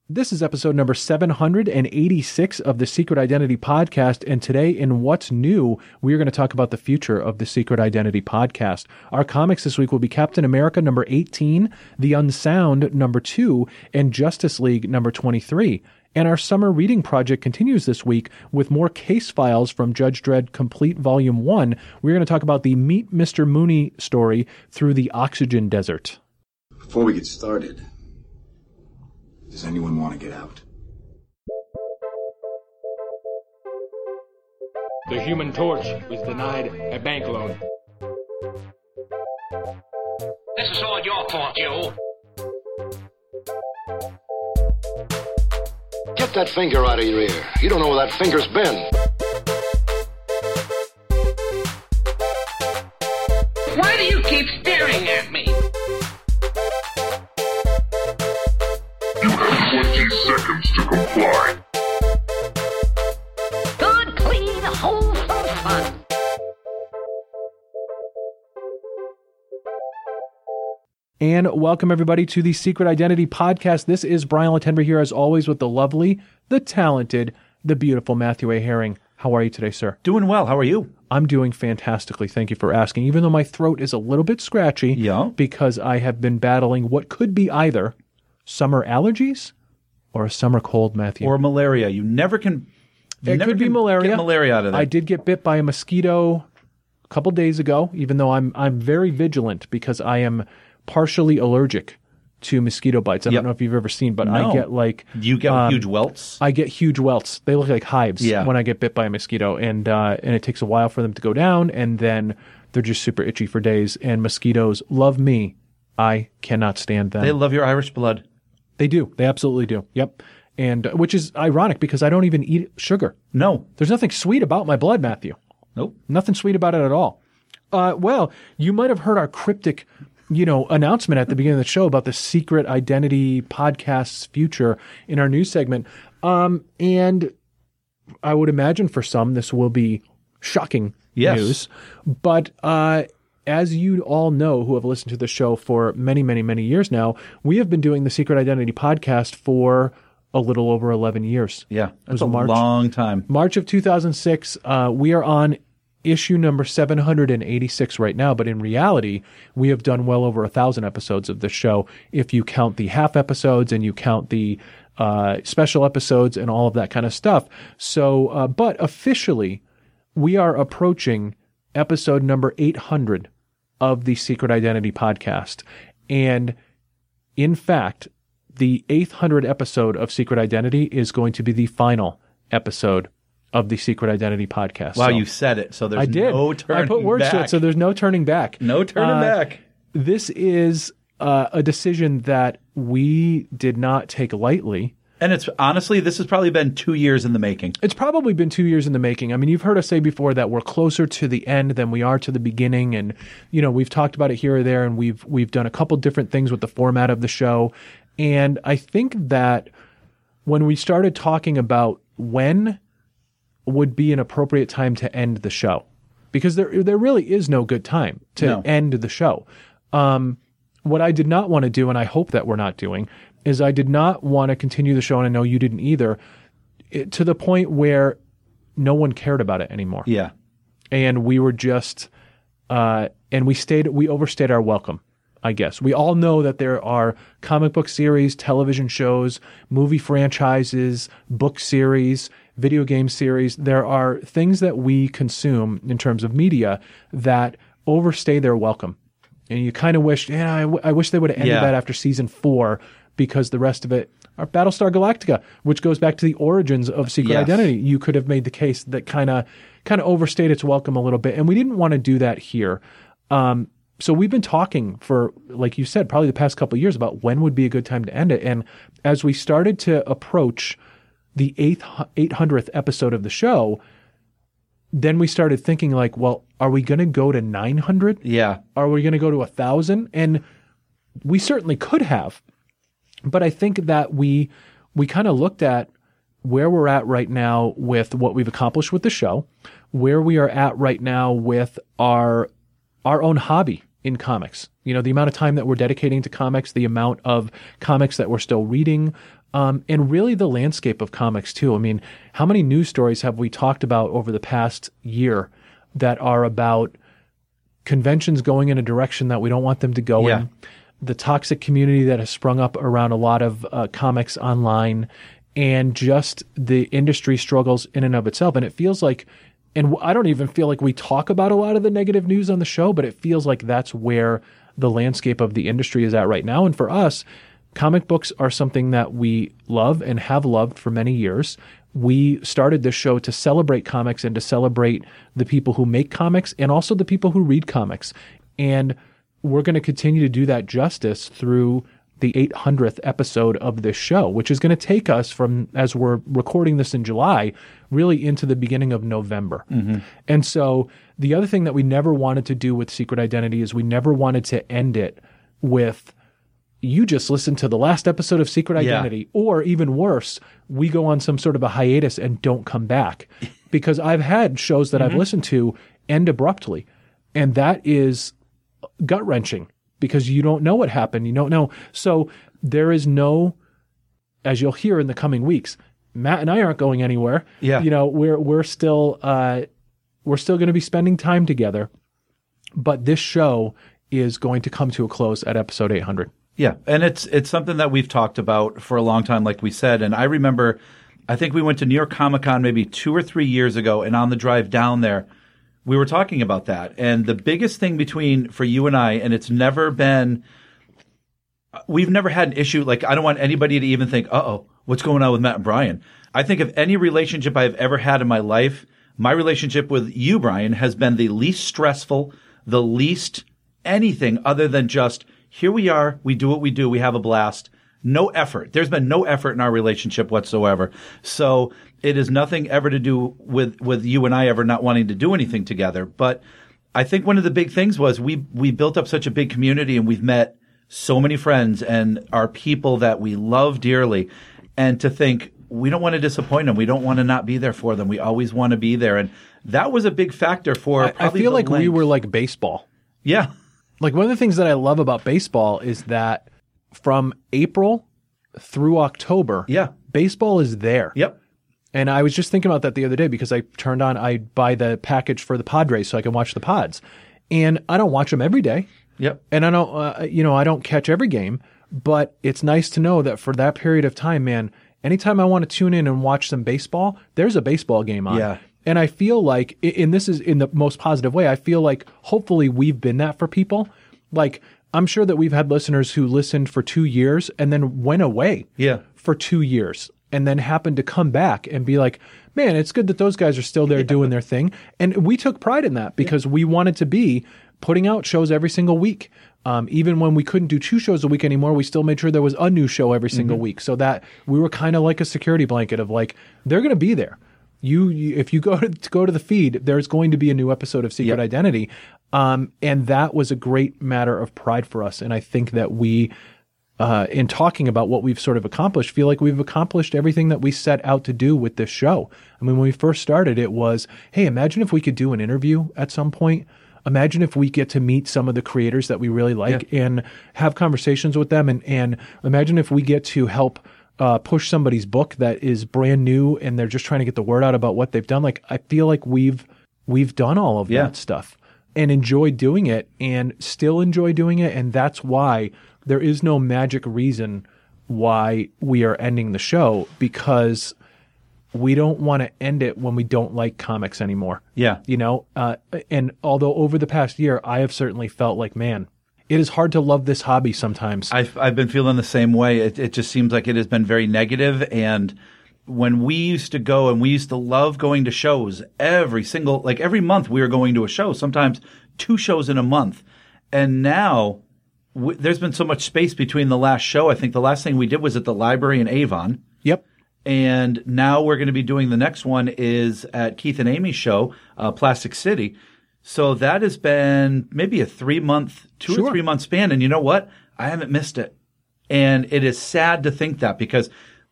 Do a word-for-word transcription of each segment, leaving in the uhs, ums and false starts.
This is episode number seven hundred eighty-six of the Secret Identity Podcast, and today in What's New, we are going to talk about the future of the Secret Identity Podcast. Our comics this week will be Captain America number eighteen, The Unsound number two, and Justice League number twenty-three. And our summer reading project continues this week with more case files from Judge Dredd Complete Volume one. We're going to talk about the Meet Mister Mooney story through the Oxygen Desert. Before we get started, does anyone want to get out? The Human Torch was denied a bank loan. This is all your fault, you. Get that finger out of your ear. You don't know where that finger's been. Why do you keep staring at me? You have twenty seconds to comply. Good, clean, wholesome fun. And welcome, everybody, to the Secret Identity Podcast. This is Brian Latenber here, as always, with the lovely, the talented, the beautiful Matthew A. Herring. How are you today, sir? Doing well. How are you? I'm doing fantastically. Thank you for asking. Even though my throat is a little bit scratchy, Yeah. because I have been battling what could be either summer allergies or a summer cold, Matthew. Or malaria. You never can. You it never could be can malaria. Get malaria out of that. I did get bit by a mosquito a couple days ago, even though I'm I'm very vigilant because I am partially allergic to mosquito bites. I Yep. don't know if you've ever seen, but No. I get like You get um, huge welts. I get huge welts. They look like hives Yeah. when I get bit by a mosquito, and uh, and it takes a while for them to go down, and then they're just super itchy for days. And mosquitoes love me. I cannot stand them. They love your Irish blood. They do. They absolutely do. Yep. And uh, which is ironic because I don't even eat sugar. No. There's nothing sweet about my blood, Matthew. Nope. Nothing sweet about it at all. Uh, well, you might have heard our cryptic, you know, announcement at the beginning of the show about the Secret Identity Podcast's future in our news segment. Um, and I would imagine for some this will be shocking Yes. news. But uh, as you all know who have listened to the show for many, many, many years now, we have been doing the Secret Identity Podcast for a little over eleven years. Yeah. It That's was a March. long time. March of two thousand six, uh, we are on issue number seven hundred eighty-six right now, but in reality, we have done well over a thousand episodes of this show if you count the half episodes and you count the uh, special episodes and all of that kind of stuff. So, uh, but officially, we are approaching episode number eight hundred of the Secret Identity Podcast. And in fact, the eighth hundred episode of Secret Identity is going to be the final episode of the Secret Identity Podcast. Wow, So you said it. So there's I did. no turning I put words back. to it, so there's no turning back. no turning Uh, back. This is uh, a decision that we did not take lightly. And it's honestly, this has probably been two years in the making. It's probably been two years in the making. I mean, you've heard us say before that we're closer to the end than we are to the beginning, and you know we've talked about it here or there, and we've we've done a couple different things with the format of the show. And I think that when we started talking about when would be an appropriate time to end the show, because there there really is no good time to No. end the show. Um, what I did not want to do, and I hope that we're not doing, is I did not want to continue the show, and I know you didn't either, it, to the point where no one cared about it anymore. Yeah. And we were just, uh, and we stayed, we overstayed our welcome, I guess. We all know that there are comic book series, television shows, movie franchises, book series, video game series. There are things that we consume in terms of media that overstay their welcome. And you kind of wish, yeah, I, w- I wish they would have ended Yeah. that after season four, because the rest of it are Battlestar Galactica, which goes back to the origins of Secret Yes. Identity. You could have made the case that kind of kind of overstayed its welcome a little bit, and we didn't want to do that here. Um, so we've been talking for, like you said, probably the past couple of years about when would be a good time to end it. And as we started to approach the eighth, eight hundredth episode of the show, then we started thinking like, well, are we going to go to nine hundred? Yeah. Are we going to go to a thousand? And we certainly could have, but I think that we we kind of looked at where we're at right now with what we've accomplished with the show, where we are at right now with our our own hobby in comics. You know, the amount of time that we're dedicating to comics, the amount of comics that we're still reading, Um, and really the landscape of comics too. I mean, how many news stories have we talked about over the past year that are about conventions going in a direction that we don't want them to go Yeah. in? The toxic community that has sprung up around a lot of uh, comics online, and just the industry struggles in and of itself. And it feels like, and I don't even feel like we talk about a lot of the negative news on the show, but it feels like that's where the landscape of the industry is at right now. And for us, comic books are something that we love and have loved for many years. We started this show to celebrate comics and to celebrate the people who make comics and also the people who read comics. And we're going to continue to do that justice through the eight hundredth episode of this show, which is going to take us from, as we're recording this in July, really into the beginning of November. Mm-hmm. And so the other thing that we never wanted to do with Secret Identity is we never wanted to end it with, you just listened to the last episode of Secret Yeah. Identity, or even worse, we go on some sort of a hiatus and don't come back. Because I've had shows that Mm-hmm. I've listened to end abruptly, and that is gut-wrenching because you don't know what happened. You don't know. So there is no, as you'll hear in the coming weeks, Matt and I aren't going anywhere. Yeah. You know, we're we're still uh, we're still going to be spending time together, but this show is going to come to a close at episode eight hundred. Yeah, and it's it's something that we've talked about for a long time, like we said. And I remember, I think we went to New York Comic Con maybe two or three years ago, and on the drive down there, we were talking about that. And the biggest thing between, for you and I, and it's never been, we've never had an issue, like I don't want anybody to even think, uh-oh, what's going on with Matt and Brian? I think of any relationship I've ever had in my life, my relationship with you, Brian, has been the least stressful, the least anything other than just, here we are, we do what we do, we have a blast. No effort. There's been no effort in our relationship whatsoever. So it is nothing ever to do with, with you and I ever not wanting to do anything together. But I think one of the big things was we we built up such a big community, and we've met so many friends and our people that we love dearly. And to think, we don't want to disappoint them. We don't want to not be there for them. We always want to be there. And that was a big factor for I, I probably feel the like we length. were like baseball. Yeah. Like one of the things that I love about baseball is that from April through October, Yeah. baseball is there. Yep. And I was just thinking about that the other day because I turned on, I buy the package for the Padres so I can watch the Pods. And I don't watch them every day. Yep. And I don't, uh, you know, I don't catch every game, but it's nice to know that for that period of time, man, anytime I want to tune in and watch some baseball, there's a baseball game on. Yeah. And I feel like, and this is in the most positive way, I feel like hopefully we've been that for people. Like, I'm sure that we've had listeners who listened for two years and then went away Yeah. for two years and then happened to come back and be like, man, it's good that those guys are still there doing their thing. And we took pride in that because we wanted to be putting out shows every single week. Um, even when we couldn't do two shows a week anymore, we still made sure there was a new show every single week, so that we were kind of like a security blanket of like, they're going to be there. You, you, if you go to, to go to the feed, there's going to be a new episode of Secret Yep. Identity. Um, and that was a great matter of pride for us. And I think that we, uh, in talking about what we've sort of accomplished, feel like we've accomplished everything that we set out to do with this show. I mean, when we first started, it was, hey, imagine if we could do an interview at some point. Imagine if we get to meet some of the creators that we really like Yeah. and have conversations with them. And, and imagine if we get to help uh, push somebody's book that is brand new and they're just trying to get the word out about what they've done. Like, I feel like we've we've done all of Yeah. that stuff and enjoy doing it and still enjoy doing it. And that's why there is no magic reason why we are ending the show, because we don't want to end it when we don't like comics anymore. Yeah. You know, uh, and although over the past year, I have certainly felt like, man, it is hard to love this hobby sometimes. I've I've been feeling the same way. It it just seems like it has been very negative. And when we used to go, and we used to love going to shows every single, like every month we were going to a show, sometimes two shows in a month. And now w- there's been so much space between the last show. I think the last thing we did was at the library in Avon. Yep. And now we're going to be doing the next one is at Keith and Amy's show, uh, Plastic City. So that has been maybe a three month, two Sure. or three month span. And you know what? I haven't missed it. And it is sad to think that, because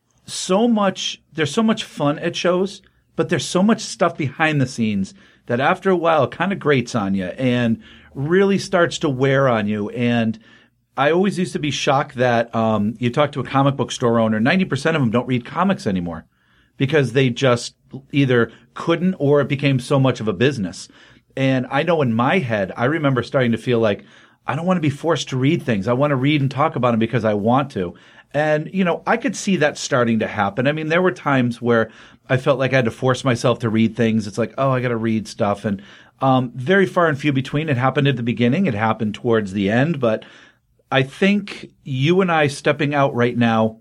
so much, there's so much fun at shows, but there's so much stuff behind the scenes that after a while kind of grates on you and really starts to wear on you. And I always used to be shocked that um, you talk to a comic book store owner, ninety percent of them don't read comics anymore because they just either couldn't or it became so much of a business. And I know in my head, I remember starting to feel like I don't want to be forced to read things. I want to read and talk about them because I want to. And, you know, I could see that starting to happen. I mean, there were times where I felt like I had to force myself to read things. It's like, oh, I got to read stuff. And um, very far and few between. It happened at the beginning. It happened towards the end. But I think you and I stepping out right now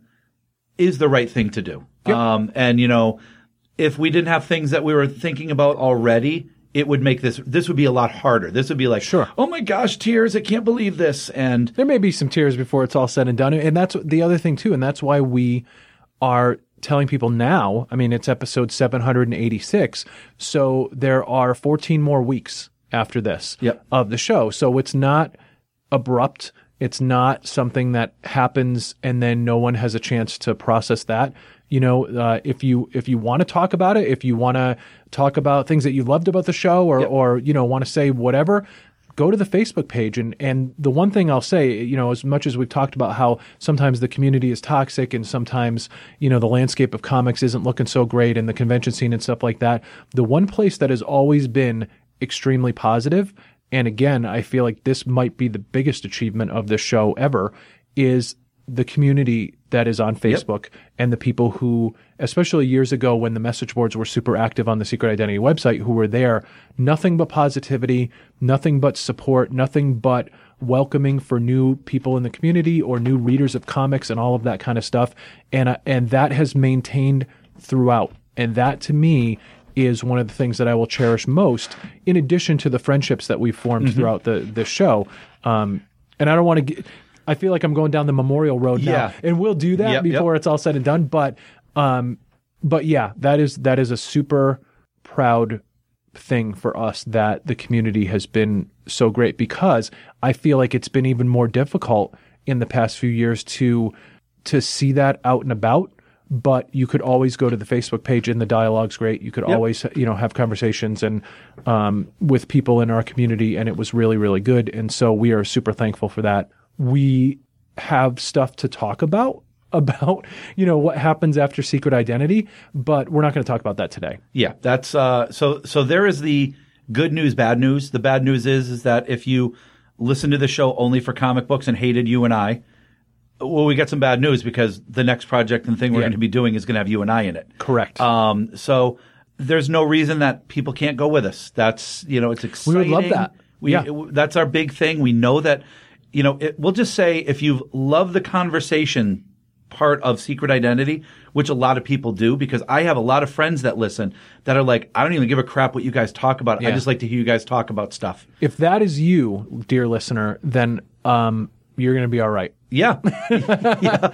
is the right thing to do. Yep. Um, and, you know, if we didn't have things that we were thinking about already, it would make this, this would be a lot harder. This would be like, sure. Oh my gosh, tears. I can't believe this. And there may be some tears before it's all said and done. And that's the other thing too. And that's why we are telling people now, I mean, it's episode seven hundred eighty-six. So there are fourteen more weeks after this yep. of the show. So it's not abrupt. It's not something that happens and then no one has a chance to process that. You know, uh, if you if you want to talk about it, if you want to talk about things that you loved about the show or, yep. or you know, want to say whatever, go to the Facebook page. And, and the one thing I'll say, you know, as much as we've talked about how sometimes the community is toxic and sometimes, you know, the landscape of comics isn't looking so great and the convention scene and stuff like that, the one place that has always been extremely positive, and again, I feel like this might be the biggest achievement of this show ever, is the community that is on Facebook yep. and the people who, especially years ago when the message boards were super active on the Secret Identity website, who were there, nothing but positivity, nothing but support, nothing but welcoming for new people in the community or new readers of comics and all of that kind of stuff. And, uh, and that has maintained throughout. And that to me is one of the things that I will cherish most, in addition to the friendships that we've formed mm-hmm. throughout the, the show. Um, and I don't want to get, I feel like I'm going down the memorial road now, yeah. and we'll do that yep, before yep. it's all said and done. But, um, but yeah, that is that is a super proud thing for us that the community has been so great, because I feel like it's been even more difficult in the past few years to to see that out and about. But you could always go to the Facebook page, and the dialogue's great. You could yep. always, you know, have conversations and um, with people in our community, and it was really, really good. And so we are super thankful for that. We have stuff to talk about, about, you know, what happens after Secret Identity, but we're not going to talk about that today. Yeah, that's, uh, so, so there is the good news, bad news. The bad news is, is that if you listen to the show only for comic books and hated you and I, well, we got some bad news, because the next project and thing we're yeah. going to be doing is going to have you and I in it. Correct. Um, so there's no reason that people can't go with us. That's, you know, it's exciting. We would love that. We, yeah. it, that's our big thing. We know that, you know, it, we'll just say if you love the conversation part of Secret Identity, which a lot of people do, because I have a lot of friends that listen that are like, I don't even give a crap what you guys talk about. Yeah. I just like to hear you guys talk about stuff. If that is you, dear listener, then um, you're going to be all right. Yeah. yeah.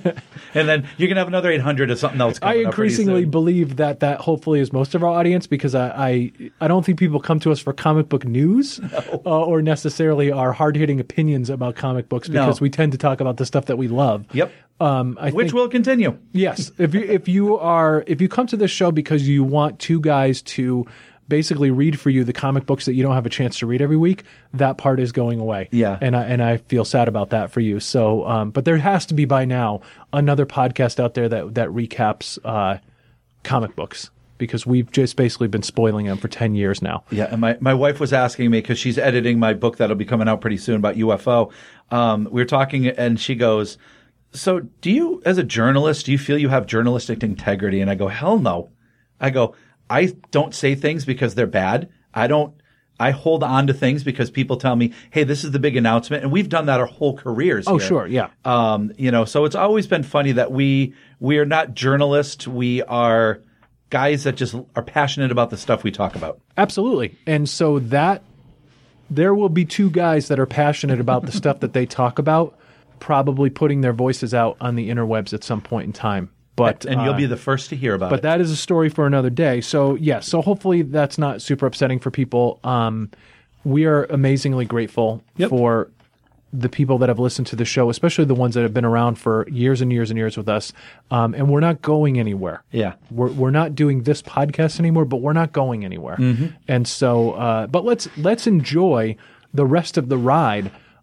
And then you're going to have another eight hundred or something else coming I increasingly believe that that hopefully is most of our audience, because I I, I don't think people come to us for comic book news no. uh, or necessarily our hard-hitting opinions about comic books, because no. we tend to talk about the stuff that we love. Yep. Um, I Which think, will continue. Yes. If you if you are if you come to this show because you want two guys to basically read for you the comic books that you don't have a chance to read every week, that part is going away. Yeah. And I and I feel sad about that for you. So, um, but there has to be by now another podcast out there that that recaps uh, comic books, because we've just basically been spoiling them for ten years now. Yeah. And my, my wife was asking me, because she's editing my book that'll be coming out pretty soon about U F O. Um, we were talking, and she goes, so do you, as a journalist, do you feel you have journalistic integrity? And I go, hell no. I go, I don't say things because they're bad. I don't, I hold on to things because people tell me, hey, this is the big announcement. And we've done that our whole careers. Oh, here. sure. Yeah. Um, you know, so it's always been funny that we, we are not journalists. We are guys that just are passionate about the stuff we talk about. Absolutely. And so that there will be two guys that are passionate about the stuff that they talk about, probably putting their voices out on the interwebs at some point in time. But, and you'll uh, be the first to hear about but it. But that is a story for another day. So, yes, yeah, so hopefully that's not super upsetting for people. Um, we are amazingly grateful yep. for the people that have listened to the show, especially the ones that have been around for years and years and years with us. Um, and we're not going anywhere. Yeah. We're we're not doing this podcast anymore, but we're not going anywhere. Mm-hmm. And so, uh, but let's let's enjoy the rest of the ride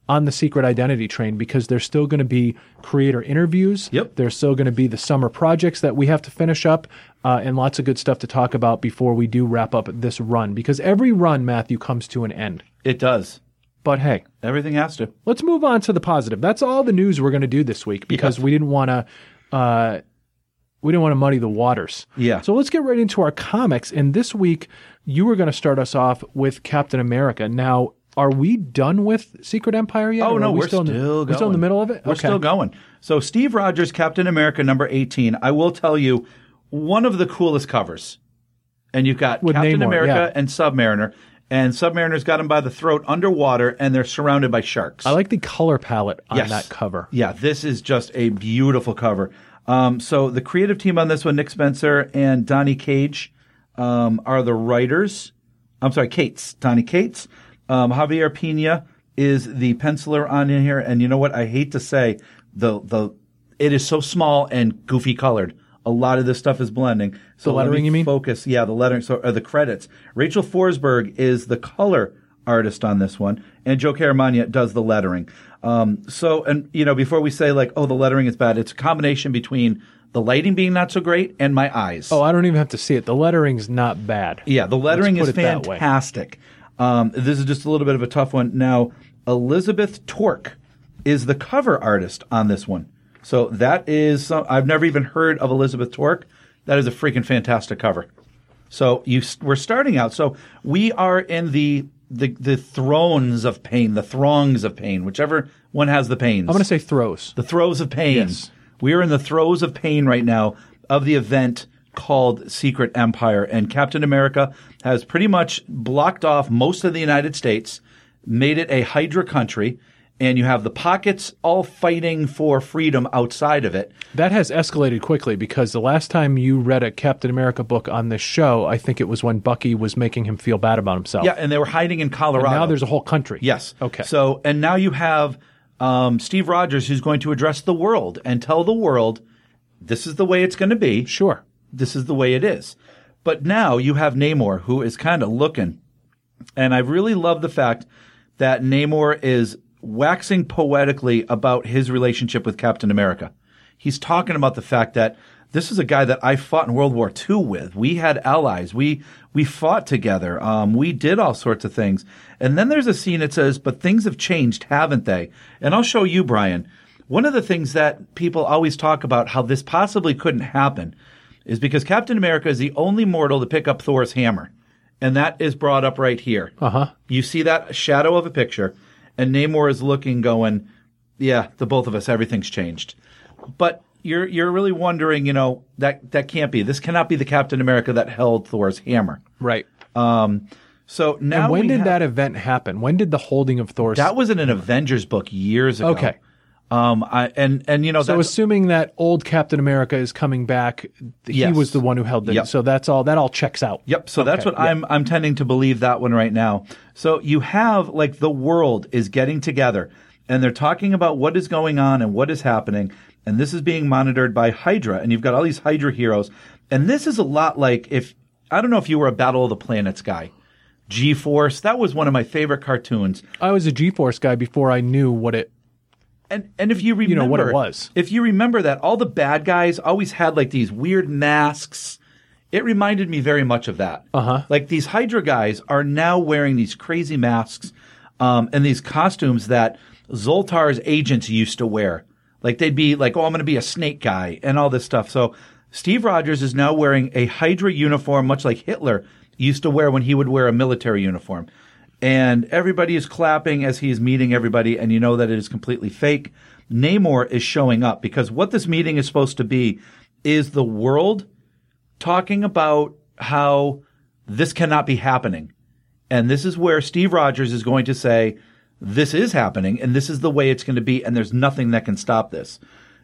on the Secret Identity train because there's still going to be creator interviews. Yep. There's still going to be the summer projects that we have to finish up uh, and lots of good stuff to talk about before we do wrap up this run because every run, Matthew, comes to an end. It does. But hey, Everything has to. let's move on to the positive. That's all the news we're going to do this week because Yes. we didn't want to uh, we didn't want to muddy the waters. Yeah. So let's get right into our comics. And this week, you were going to start us off with Captain America. Now, are we done with Secret Empire yet? Oh, or no, are we we're still, in the, going. We're still in the middle of it? We're Okay. still going. So Steve Rogers, Captain America number eighteen, I will tell you, one of the coolest covers. And you've got With Captain Namor, America yeah. and Submariner. And Submariner's got him by the throat underwater, and they're surrounded by sharks. I like the color palette on Yes. that cover. Yeah, this is just a beautiful cover. Um, so the creative team on this one, Nick Spencer and Donnie Cage, um, are the writers. I'm sorry, Cates. Donnie Cates. Um, Javier Pina is the penciler on in here. And you know what? I hate to say, the the it is so small and goofy colored. A lot of this stuff is blending. So The let lettering, me you mean? Focus. Yeah, the lettering. So are the credits. Rachel Forsberg is the color artist on this one, and Joe Caramagna does the lettering. Um, so, and you know, before we say like, oh, the lettering is bad, it's a combination between the lighting being not so great and my eyes. Oh, I don't even have to see it. The lettering's not bad. Yeah, the lettering Let's is put it that way. fantastic. Um, this is just a little bit of a tough one. Now, Elizabeth Torque is the cover artist on this one. So that is, some, I've never even heard of Elizabeth Torque. That is a freaking fantastic cover. So you, we're starting out. So we are in the, the the thrones of pain, the throngs of pain, whichever one has the pains. I'm going to say throws. The throes of pain. Yes. We are in the throes of pain right now of the event called Secret Empire. And Captain America has pretty much blocked off most of the United States, made it a Hydra country, and you have the pockets all fighting for freedom outside of it. That has escalated quickly because the last time you read a Captain America book on this show, I think it was when Bucky was making him feel bad about himself. Yeah, and they were hiding in Colorado. And now there's a whole country. Yes. Okay. So, and now you have um, Steve Rogers who's going to address the world and tell the world, this is the way it's going to be. Sure. This is the way it is. But now you have Namor who is kind of looking. And I really love the fact that Namor is waxing poetically about his relationship with Captain America. He's talking about the fact that this is a guy that I fought in World War Two with. We had allies. We we fought together. Um, we did all sorts of things. And then there's a scene that says, but things have changed, haven't they? And I'll show you, Brian. One of the things that people always talk about how this possibly couldn't happen is because Captain America is the only mortal to pick up Thor's hammer. And that is brought up right here. Uh-huh. You see that shadow of a picture. And Namor is looking, going, yeah, the both of us, everything's changed. But you're you're really wondering, you know, that that can't be. This cannot be the Captain America that held Thor's hammer. Right. Um, so now And when we did have- that event happen? When did the holding of Thor's... That was in an Avengers book years ago. Okay. Um, I, and and you know, So that's, assuming that old Captain America is coming back, he Yes. was the one who held it. Yep. So that's all. That all checks out. Yep. So that's Okay, what yeah. I'm I'm tending to believe that one right now. So you have like the world is getting together and they're talking about what is going on and what is happening. And this is being monitored by Hydra. And you've got all these Hydra heroes. And this is a lot like if I don't know if you were a Battle of the Planets guy. G-Force, that was one of my favorite cartoons. I was a G-Force guy before I knew what it... And and if you remember know, what it was. If you remember that all the bad guys always had like these weird masks. It reminded me very much of that. Uh-huh. Like these Hydra guys are now wearing these crazy masks um, and these costumes that Zoltar's agents used to wear. Like they'd be like, oh, I'm going to be a snake guy and all this stuff. So Steve Rogers is now wearing a Hydra uniform, much like Hitler used to wear when he would wear a military uniform. And everybody is clapping as he is meeting everybody, and you know that it is completely fake. Namor is showing up because what this meeting is supposed to be is the world talking about how this cannot be happening. And this is where Steve Rogers is going to say, this is happening, and this is the way it's going to be, and there's nothing that can stop this.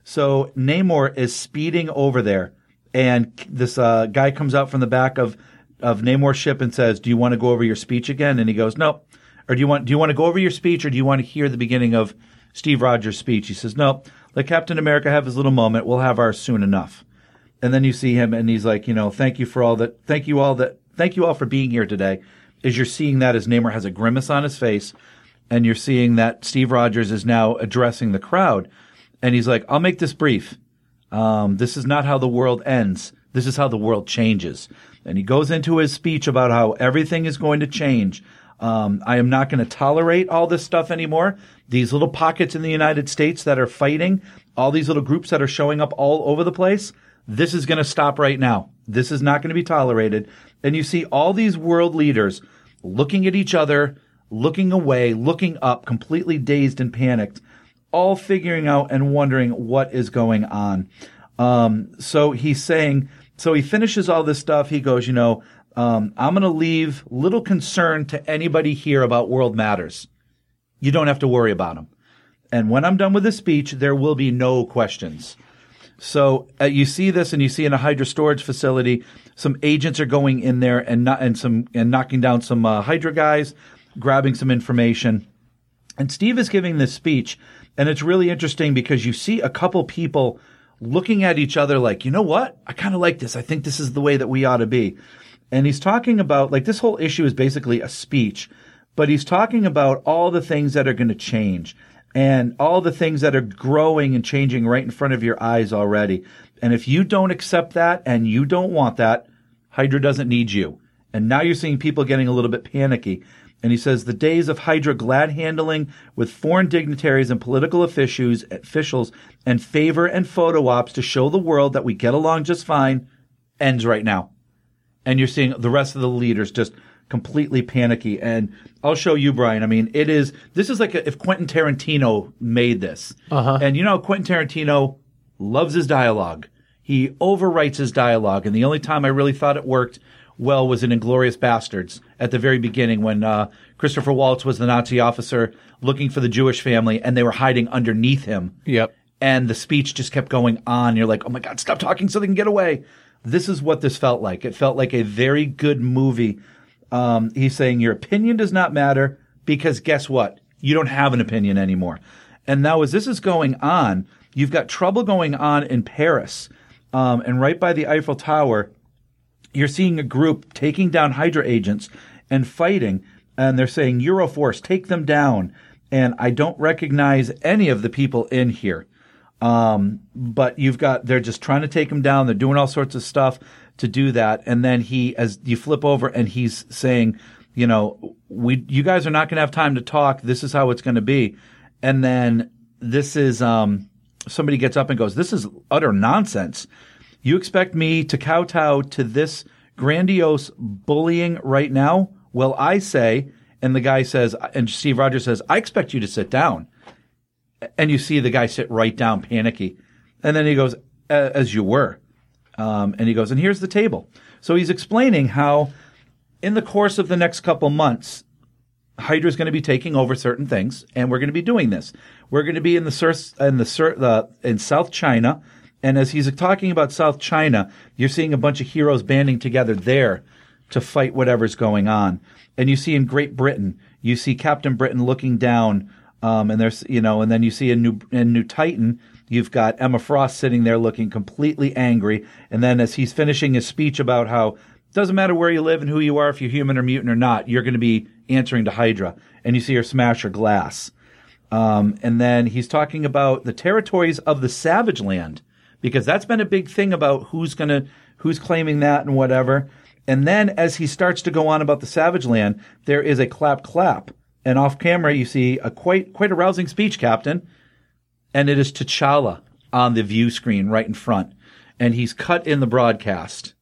So Namor is speeding over there, and this uh, guy comes out from the back of of Namor's ship and says, do you want to go over your speech again? And he goes, no. Or do you want, do you want to go over your speech or do you want to hear the beginning of Steve Rogers' speech? He says, no, let Captain America have his little moment. We'll have ours soon enough. And then you see him and he's like, you know, thank you for all that. Thank you all that. Thank you all for being here today. As you're seeing that as Namor has a grimace on his face. And you're seeing that Steve Rogers is now addressing the crowd. And he's like, I'll make this brief. Um, this is not how the world ends. This is how the world changes. And he goes into his speech about how everything is going to change. Um, I am not going to tolerate all this stuff anymore. These little pockets in the United States that are fighting, all these little groups that are showing up all over the place, this is going to stop right now. This is not going to be tolerated. And you see all these world leaders looking at each other, looking away, looking up, completely dazed and panicked, all figuring out and wondering what is going on. Um, so he's saying, so he finishes all this stuff. He goes, you know, um, I'm going to leave little concern to anybody here about world matters. You don't have to worry about them. And when I'm done with the speech, there will be no questions. So uh, you see this, and you see in a Hydra storage facility, some agents are going in there and not, and some and knocking down some uh, Hydra guys, grabbing some information. And Steve is giving this speech, and it's really interesting because you see a couple people looking at each other like, you know what? I kind of like this. I think this is the way that we ought to be. And he's talking about, like, this whole issue is basically a speech, but he's talking about all the things that are going to change and all the things that are growing and changing right in front of your eyes already. And if you don't accept that and you don't want that, Hydra doesn't need you. And now you're seeing people getting a little bit panicky. And he says the days of Hydra glad handling with foreign dignitaries and political officials, officials and favor and photo ops to show the world that we get along just fine ends right now. And you're seeing the rest of the leaders just completely panicky. And I'll show you, Brian. I mean, it is, this is like a, if Quentin Tarantino made this. Uh-huh. And you know, Quentin Tarantino loves his dialogue. He overwrites his dialogue. And the only time I really thought it worked well was in Inglourious Bastards at the very beginning when uh, Christopher Waltz was the Nazi officer looking for the Jewish family and they were hiding underneath him. Yep. And the speech just kept going on. You're like, oh my God, stop talking so they can get away. This is what this felt like. It felt like a very good movie. Um, he's saying your opinion does not matter because guess what? You don't have an opinion anymore. And now as this is going on, you've got trouble going on in Paris. Um, and right by the Eiffel Tower, you're seeing a group taking down Hydra agents and fighting. And they're saying, Euroforce, take them down. And I don't recognize any of the people in here. Um, but you've got, they're just trying to take him down. They're doing all sorts of stuff to do that. And then he, as you flip over and he's saying, you know, we, you guys are not going to have time to talk. This is how it's going to be. And then this is, um, somebody gets up and goes, this is utter nonsense. You expect me to kowtow to this grandiose bullying right now? Well, I say, and the guy says, and Steve Rogers says, I expect you to sit down. And you see the guy sit right down, panicky. And then he goes, as you were. Um, and he goes, and here's the table. So he's explaining how in the course of the next couple months, Hydra is going to be taking over certain things, and we're going to be doing this. We're going to be in the sur- in the sur- uh, in South China, and as he's talking about South China, you're seeing a bunch of heroes banding together there to fight whatever's going on. And you see in Great Britain, you see Captain Britain looking down. Um, and there's, you know, and then you see in New, in New Titan, you've got Emma Frost sitting there looking completely angry. And then as he's finishing his speech about how it doesn't matter where you live and who you are, if you're human or mutant or not, you're going to be answering to Hydra. And you see her smash her glass. Um, and then he's talking about the territories of the Savage Land, because that's been a big thing about who's going to, who's claiming that and whatever. And then as he starts to go on about the Savage Land, there is a clap clap. And off camera, you see a quite quite a rousing speech, Captain. And it is T'Challa on the view screen right in front. And he's cut in the broadcast.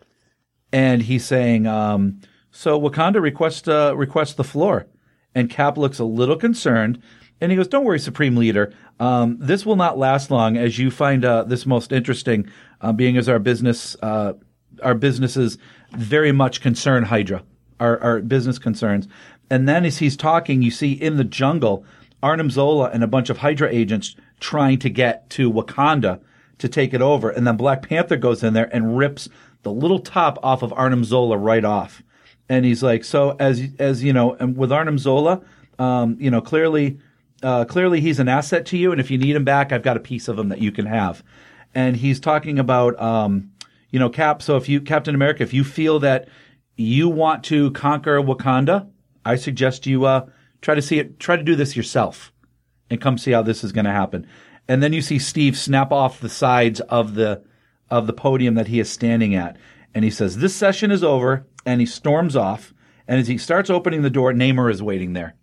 And he's saying, um, so Wakanda requests, uh, requests the floor. And Cap looks a little concerned. And he goes, don't worry, Supreme Leader. Um, this will not last long, as you find uh, this most interesting, uh, being as our business, uh, our businesses very much concern Hydra, our, our business concerns. And then as he's talking, you see in the jungle, Arnim Zola and a bunch of Hydra agents trying to get to Wakanda to take it over. And then Black Panther goes in there and rips the little top off of Arnim Zola right off. And he's like, so as, as you know, and with Arnim Zola, um, you know, clearly, uh, clearly he's an asset to you. And if you need him back, I've got a piece of him that you can have. And he's talking about, um, you know, Cap. So if you, Captain America, if you feel that you want to conquer Wakanda, I suggest you uh, try to see it, try to do this yourself and come see how this is going to happen. And then you see Steve snap off the sides of the, of the podium that he is standing at. And he says, this session is over, and he storms off. And as he starts opening the door, Namor is waiting there.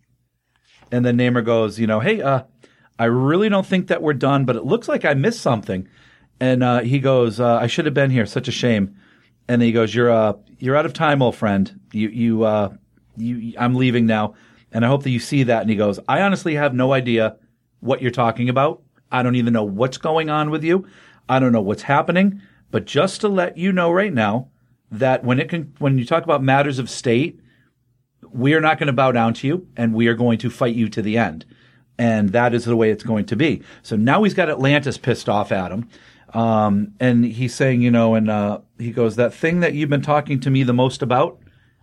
And then Namor goes, you know, hey, uh, I really don't think that we're done, but it looks like I missed something. And uh, he goes, uh, I should have been here. Such a shame. And then he goes, you're uh, you're out of time, old friend. You you uh, you I'm leaving now, and I hope that you see that. And he goes, I honestly have no idea what you're talking about. I don't even know what's going on with you. I don't know what's happening. But just to let you know right now that when it can, when you talk about matters of state, we are not going to bow down to you, and we are going to fight you to the end. And that is the way it's going to be. So now he's got Atlantis pissed off at him. Um, and he's saying, you know, and uh, he goes, that thing that you've been talking to me the most about,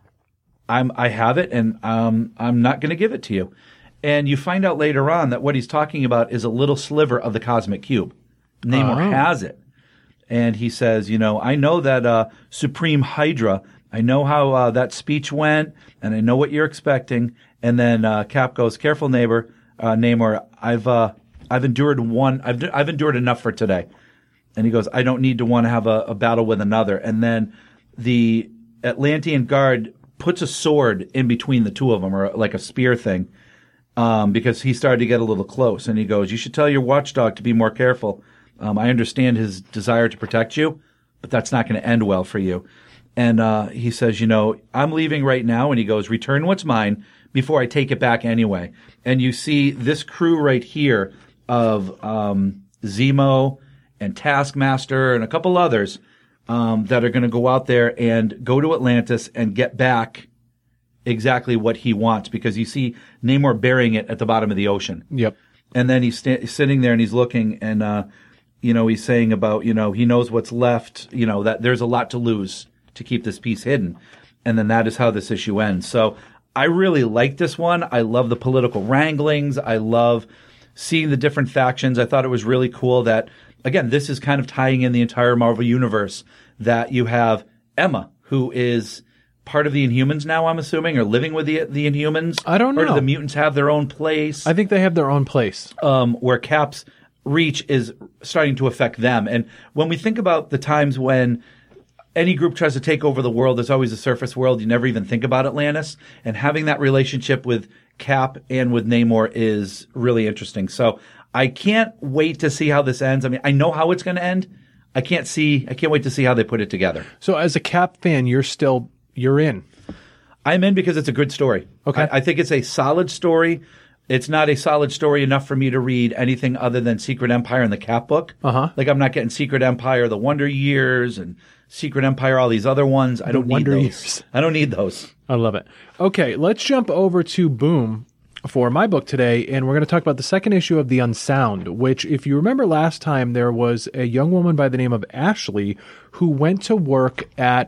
I'm, I have it, and um, I'm not going to give it to you. And you find out later on that what he's talking about is a little sliver of the cosmic cube. Namor Oh. has it. And he says, you know, I know that uh, Supreme Hydra, I know how uh, that speech went, and I know what you're expecting. And then uh, Cap goes, careful, neighbor, uh, Namor, I've uh, I've endured one, I've I've endured enough for today. And he goes, I don't need to want to have a, a battle with another. And then the Atlantean guard puts a sword in between the two of them, or like a spear thing, um, because he started to get a little close. And he goes, you should tell your watchdog to be more careful. Um, I understand his desire to protect you, but that's not going to end well for you. And uh, he says, you know, I'm leaving right now. And he goes, return what's mine before I take it back anyway. And you see this crew right here of um, Zemo and Taskmaster and a couple others um, that are going to go out there and go to Atlantis and get back exactly what he wants, because you see Namor burying it at the bottom of the ocean. Yep. And then he's sta- sitting there and he's looking, and uh, you know, he's saying about, you know, he knows what's left, you know, that there's a lot to lose to keep this piece hidden. And then that is how this issue ends. So I really like this one. I love the political wranglings. I love seeing the different factions. I thought it was really cool that, again, this is kind of tying in the entire Marvel universe, that you have Emma, who is part of the Inhumans now, I'm assuming, or living with the the Inhumans. I don't Or do know. the mutants have their own place? I think they have their own place. um, where Cap's reach is starting to affect them. And when we think about the times when any group tries to take over the world, there's always a surface world. You never even think about Atlantis. And having that relationship with Cap and with Namor is really interesting. So I can't wait to see how this ends. I mean, I know how it's going to end. I can't see, I can't wait to see how they put it together. So as a Cap fan, you're still, you're in. I'm in because it's a good story. Okay. I, I think it's a solid story. It's not a solid story enough for me to read anything other than Secret Empire and the Cap book. Uh-huh. Like, I'm not getting Secret Empire, the Wonder Years, and Secret Empire, all these other ones. I don't Wonder need those. Years. I don't need those. I love it. Okay, let's jump over to Boom for my book today, and we're going to talk about the second issue of The Unsound, which, if you remember last time, there was a young woman by the name of Ashley who went to work at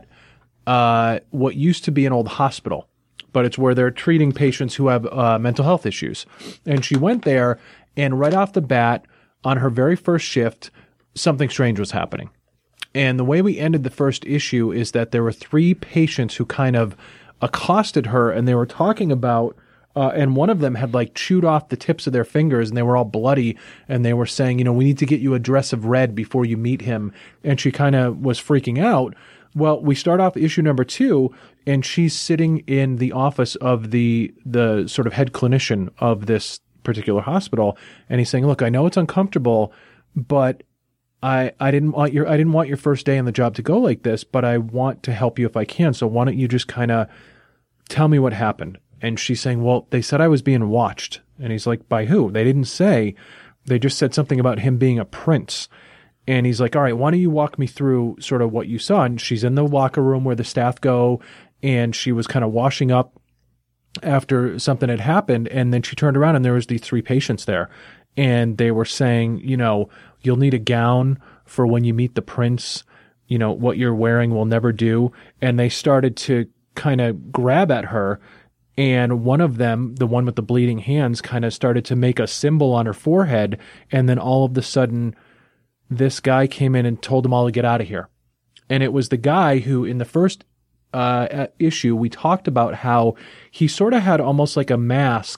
uh, what used to be an old hospital, but it's where they're treating patients who have uh, mental health issues. And she went there, and right off the bat, on her very first shift, something strange was happening. And the way we ended the first issue is that there were three patients who kind of accosted her, and they were talking about, uh, and one of them had like chewed off the tips of their fingers, and they were all bloody, and they were saying, you know, we need to get you a dress of red before you meet him. And she kind of was freaking out. Well, we start off issue number two, and she's sitting in the office of the the sort of head clinician of this particular hospital, and he's saying, look, I know it's uncomfortable, but I, I didn't want your I didn't want your first day on the job to go like this, but I want to help you if I can. So why don't you just kind of tell me what happened? And she's saying, well, they said I was being watched. And he's like, by who? They didn't say. They just said something about him being a prince. And he's like, all right, why don't you walk me through sort of what you saw? And she's in the locker room where the staff go, and she was kind of washing up after something had happened. And then she turned around, and there was these three patients there. And they were saying, you know, you'll need a gown for when you meet the prince. You know, what you're wearing will never do. And they started to kind of grab at her. And one of them, the one with the bleeding hands, kind of started to make a symbol on her forehead. And then all of a sudden, this guy came in and told them all to get out of here. And it was the guy who, in the first uh, issue, we talked about how he sort of had almost like a mask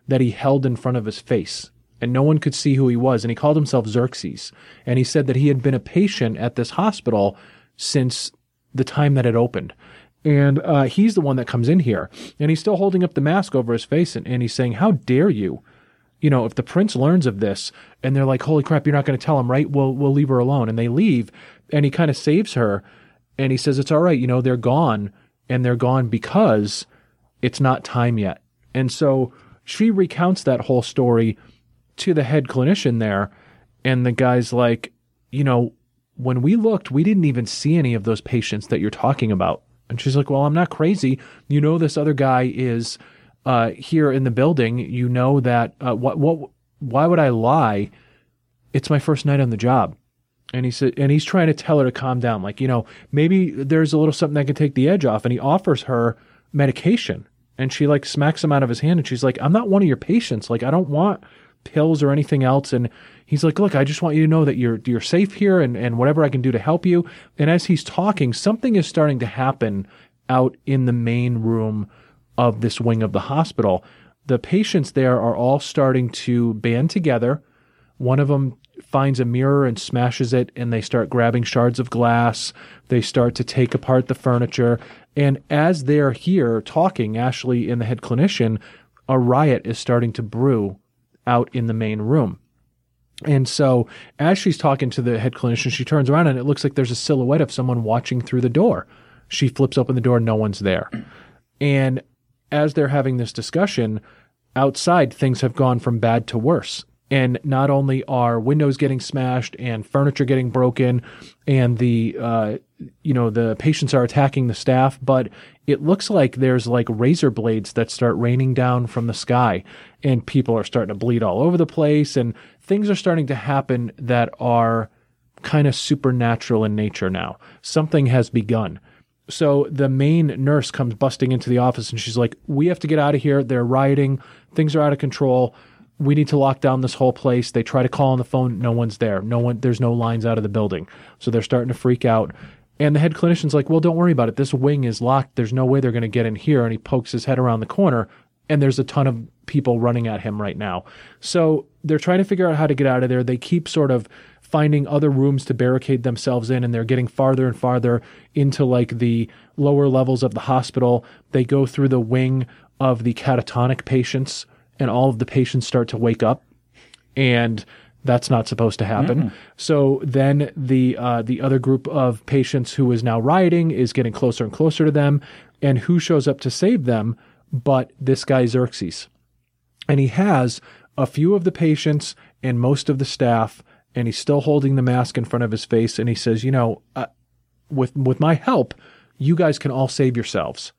that he held in front of his face, and no one could see who he was. And he called himself Xerxes. And he said that he had been a patient at this hospital since the time that it opened. And uh, he's the one that comes in here, and he's still holding up the mask over his face, and, and he's saying, how dare you? You know, if the prince learns of this, and they're like, holy crap, you're not going to tell him, right? We'll, we'll leave her alone. And they leave, and he kind of saves her, and he says, it's all right, you know, they're gone, and they're gone because it's not time yet. And so she recounts that whole story to the head clinician there, and the guy's like, you know, when we looked, we didn't even see any of those patients that you're talking about. And she's like, well, I'm not crazy. You know, this other guy is uh, here in the building. You know that, uh, what, what, why would I lie? It's my first night on the job. And he said, and he's trying to tell her to calm down. Like, you know, maybe there's a little something that can take the edge off. And he offers her medication, and she like smacks him out of his hand. And she's like, I'm not one of your patients. Like, I don't want pills or anything else. And he's like, look, I just want you to know that you're you're safe here, and, and whatever I can do to help you. And as he's talking, something is starting to happen out in the main room of this wing of the hospital. The patients there are all starting to band together. One of them finds a mirror and smashes it, and they start grabbing shards of glass. They start to take apart the furniture. And as they're here talking, Ashley and the head clinician, a riot is starting to brew out in the main room. And so as she's talking to the head clinician, she turns around and it looks like there's a silhouette of someone watching through the door. She flips open the door, no one's there. And as they're having this discussion, outside things have gone from bad to worse. And not only are windows getting smashed and furniture getting broken, and the uh, you know the patients are attacking the staff, but it looks like there's like razor blades that start raining down from the sky, and people are starting to bleed all over the place, and things are starting to happen that are kind of supernatural in nature now. Something has begun. So the main nurse comes busting into the office, and she's like, we have to get out of here. They're rioting. Things are out of control. We need to lock down this whole place. They try to call on the phone. No one's there. No one, there's no lines out of the building. So they're starting to freak out. And the head clinician's like, well, don't worry about it. This wing is locked. There's no way they're going to get in here. And he pokes his head around the corner, and there's a ton of people running at him right now. So they're trying to figure out how to get out of there. They keep sort of finding other rooms to barricade themselves in, and they're getting farther and farther into like the lower levels of the hospital. They go through the wing of the catatonic patients, and all of the patients start to wake up, and that's not supposed to happen. Mm. So then the uh, the other group of patients who is now rioting is getting closer and closer to them, and who shows up to save them but this guy Xerxes. And he has a few of the patients and most of the staff, and he's still holding the mask in front of his face, and he says, you know, uh, with with my help, you guys can all save yourselves.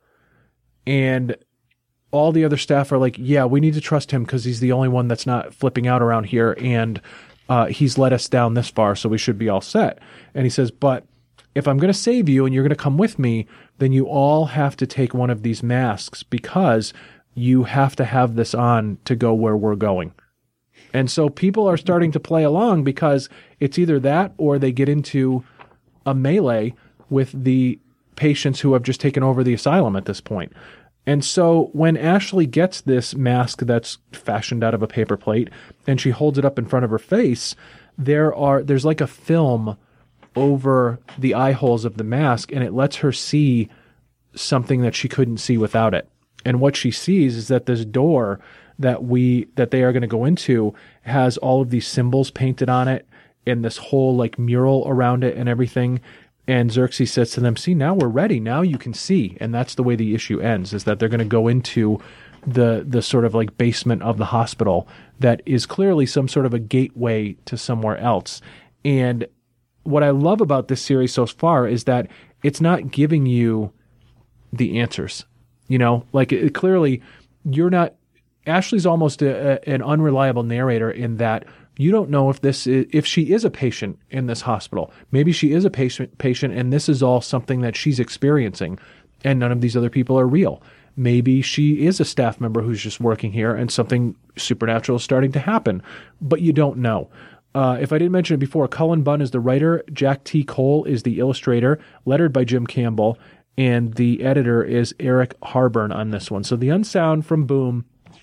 And all the other staff are like, yeah, we need to trust him because he's the only one that's not flipping out around here, and uh, he's let us down this far, so we should be all set. And he says, but if I'm going to save you and you're going to come with me, then you all have to take one of these masks because you have to have this on to go where we're going. And so people are starting to play along because it's either that or they get into a melee with the patients who have just taken over the asylum at this point. And so when Ashley gets this mask that's fashioned out of a paper plate and she holds it up in front of her face, there are there's like a film over the eye holes of the mask, and it lets her see something that she couldn't see without it. And what she sees is that this door that we that they are going to go into has all of these symbols painted on it and this whole like mural around it and everything. And Xerxes says to them, see, now we're ready. Now you can see. And that's the way the issue ends, is that they're going to go into the the sort of like basement of the hospital that is clearly some sort of a gateway to somewhere else. And what I love about this series so far is that it's not giving you the answers. You know, like it, clearly you're not, Ashley's almost a, a, an unreliable narrator in that you don't know if this is, if she is a patient in this hospital. Maybe she is a patient patient and this is all something that she's experiencing and none of these other people are real. Maybe she is a staff member who's just working here and something supernatural is starting to happen, but you don't know. Uh, if I didn't mention it before, Cullen Bunn is the writer, Jack T. Cole is the illustrator, lettered by Jim Campbell, and the editor is Eric Harburn on this one. So the Unsound from Boom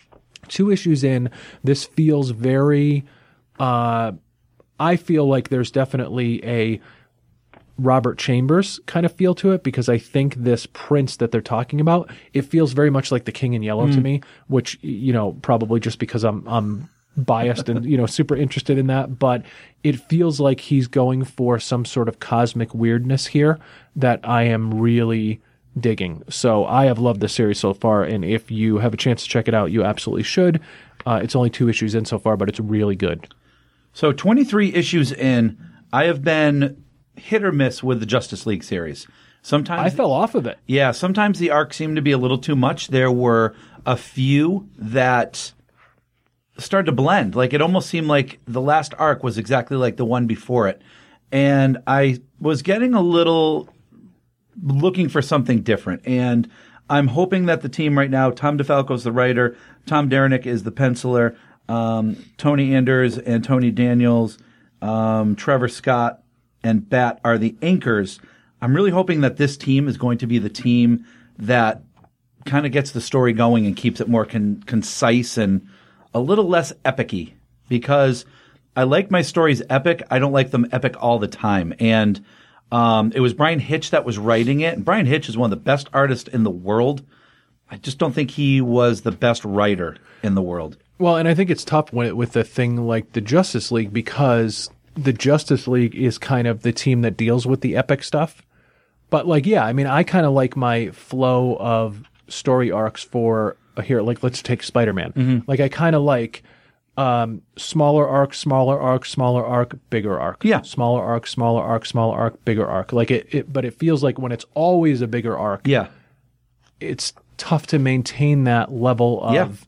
two issues in, this feels very, uh, I feel like there's definitely a Robert Chambers kind of feel to it, because I think this prince that they're talking about, it feels very much like the King in Yellow mm. to me, which, you know, probably just because I'm, I'm biased and, you know, super interested in that, but it feels like he's going for some sort of cosmic weirdness here that I am really digging. So I have loved the series so far, and if you have a chance to check it out, you absolutely should. Uh, it's only two issues in so far, but it's really good. So twenty-three issues in, I have been hit or miss with the Justice League series. Sometimes I fell off of it. Yeah, sometimes the arc seemed to be a little too much. There were a few that started to blend. Like, it almost seemed like the last arc was exactly like the one before it. And I was getting a little looking for something different. And I'm hoping that the team right now, Tom DeFalco's the writer, Tom Derenick is the penciler, um, Tony Anders and Tony Daniels, um, Trevor Scott, and Bat are the anchors. I'm really hoping that this team is going to be the team that kind of gets the story going and keeps it more con- concise and a little less epic-y, because I like my stories epic. I don't like them epic all the time. And um, it was Brian Hitch that was writing it. And Brian Hitch is one of the best artists in the world. I just don't think he was the best writer in the world. Well, and I think it's tough when it, with a thing like the Justice League, because the Justice League is kind of the team that deals with the epic stuff. But like, yeah, I mean, I kind of like my flow of story arcs for uh, here. Like, let's take Spider-Man. Mm-hmm. Like, I kind of like um, smaller arc, smaller arc, smaller arc, bigger arc. Yeah. Smaller arc, smaller arc, smaller arc, bigger arc. Like it, it, but it feels like when it's always a bigger arc. Yeah. It's tough to maintain that level of yeah.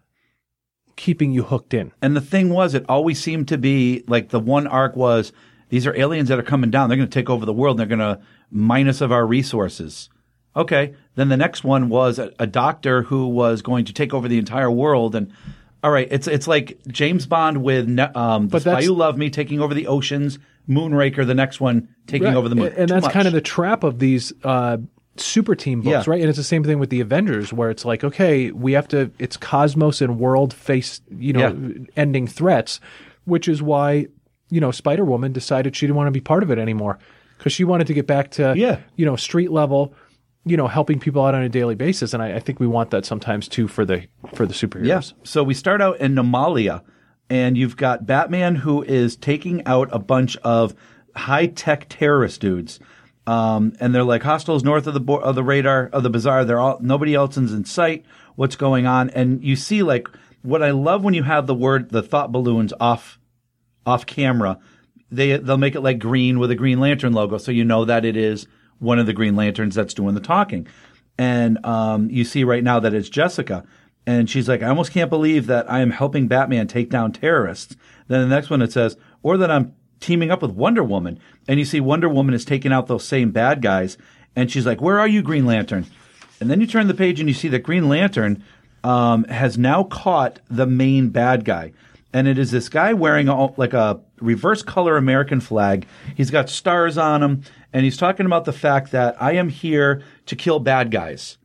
keeping you hooked in. And the thing was, it always seemed to be like the one arc was, these are aliens that are coming down. They're going to take over the world. And they're going to mine us of our resources. Okay. Then the next one was a, a doctor who was going to take over the entire world. And all right, it's it's like James Bond with um, The Spy Who Loved Me taking over the oceans, Moonraker, the next one taking right. over the moon. And Too that's much. kind of the trap of these uh, super team books, yeah. right? And it's the same thing with the Avengers, where it's like, okay, we have to, it's cosmos and world face, you know, yeah. ending threats, which is why, you know, Spider-Woman decided she didn't want to be part of it anymore, because she wanted to get back to, yeah. you know, street level, you know, helping people out on a daily basis. And I, I think we want that sometimes too for the, for the superheroes. Yeah. So we start out in Nomalia, and you've got Batman who is taking out a bunch of high-tech terrorist dudes. Um, and they're like hostiles north of the bo- of the radar of the bazaar. They're all, nobody else is in sight. What's going on? And you see, like, what I love when you have the word, the thought balloons off, off camera, they, they'll make it like green with a Green Lantern logo. So you know that it is one of the Green Lanterns that's doing the talking. And, um, you see right now that it's Jessica. And she's like, I almost can't believe that I am helping Batman take down terrorists. Then the next one it says, or that I'm teaming up with Wonder Woman. And you see Wonder Woman is taking out those same bad guys. And she's like, where are you, Green Lantern? And then you turn the page and you see that Green Lantern um, has now caught the main bad guy. And it is this guy wearing a, like a reverse color American flag. He's got stars on him. And he's talking about the fact that I am here to kill bad guys.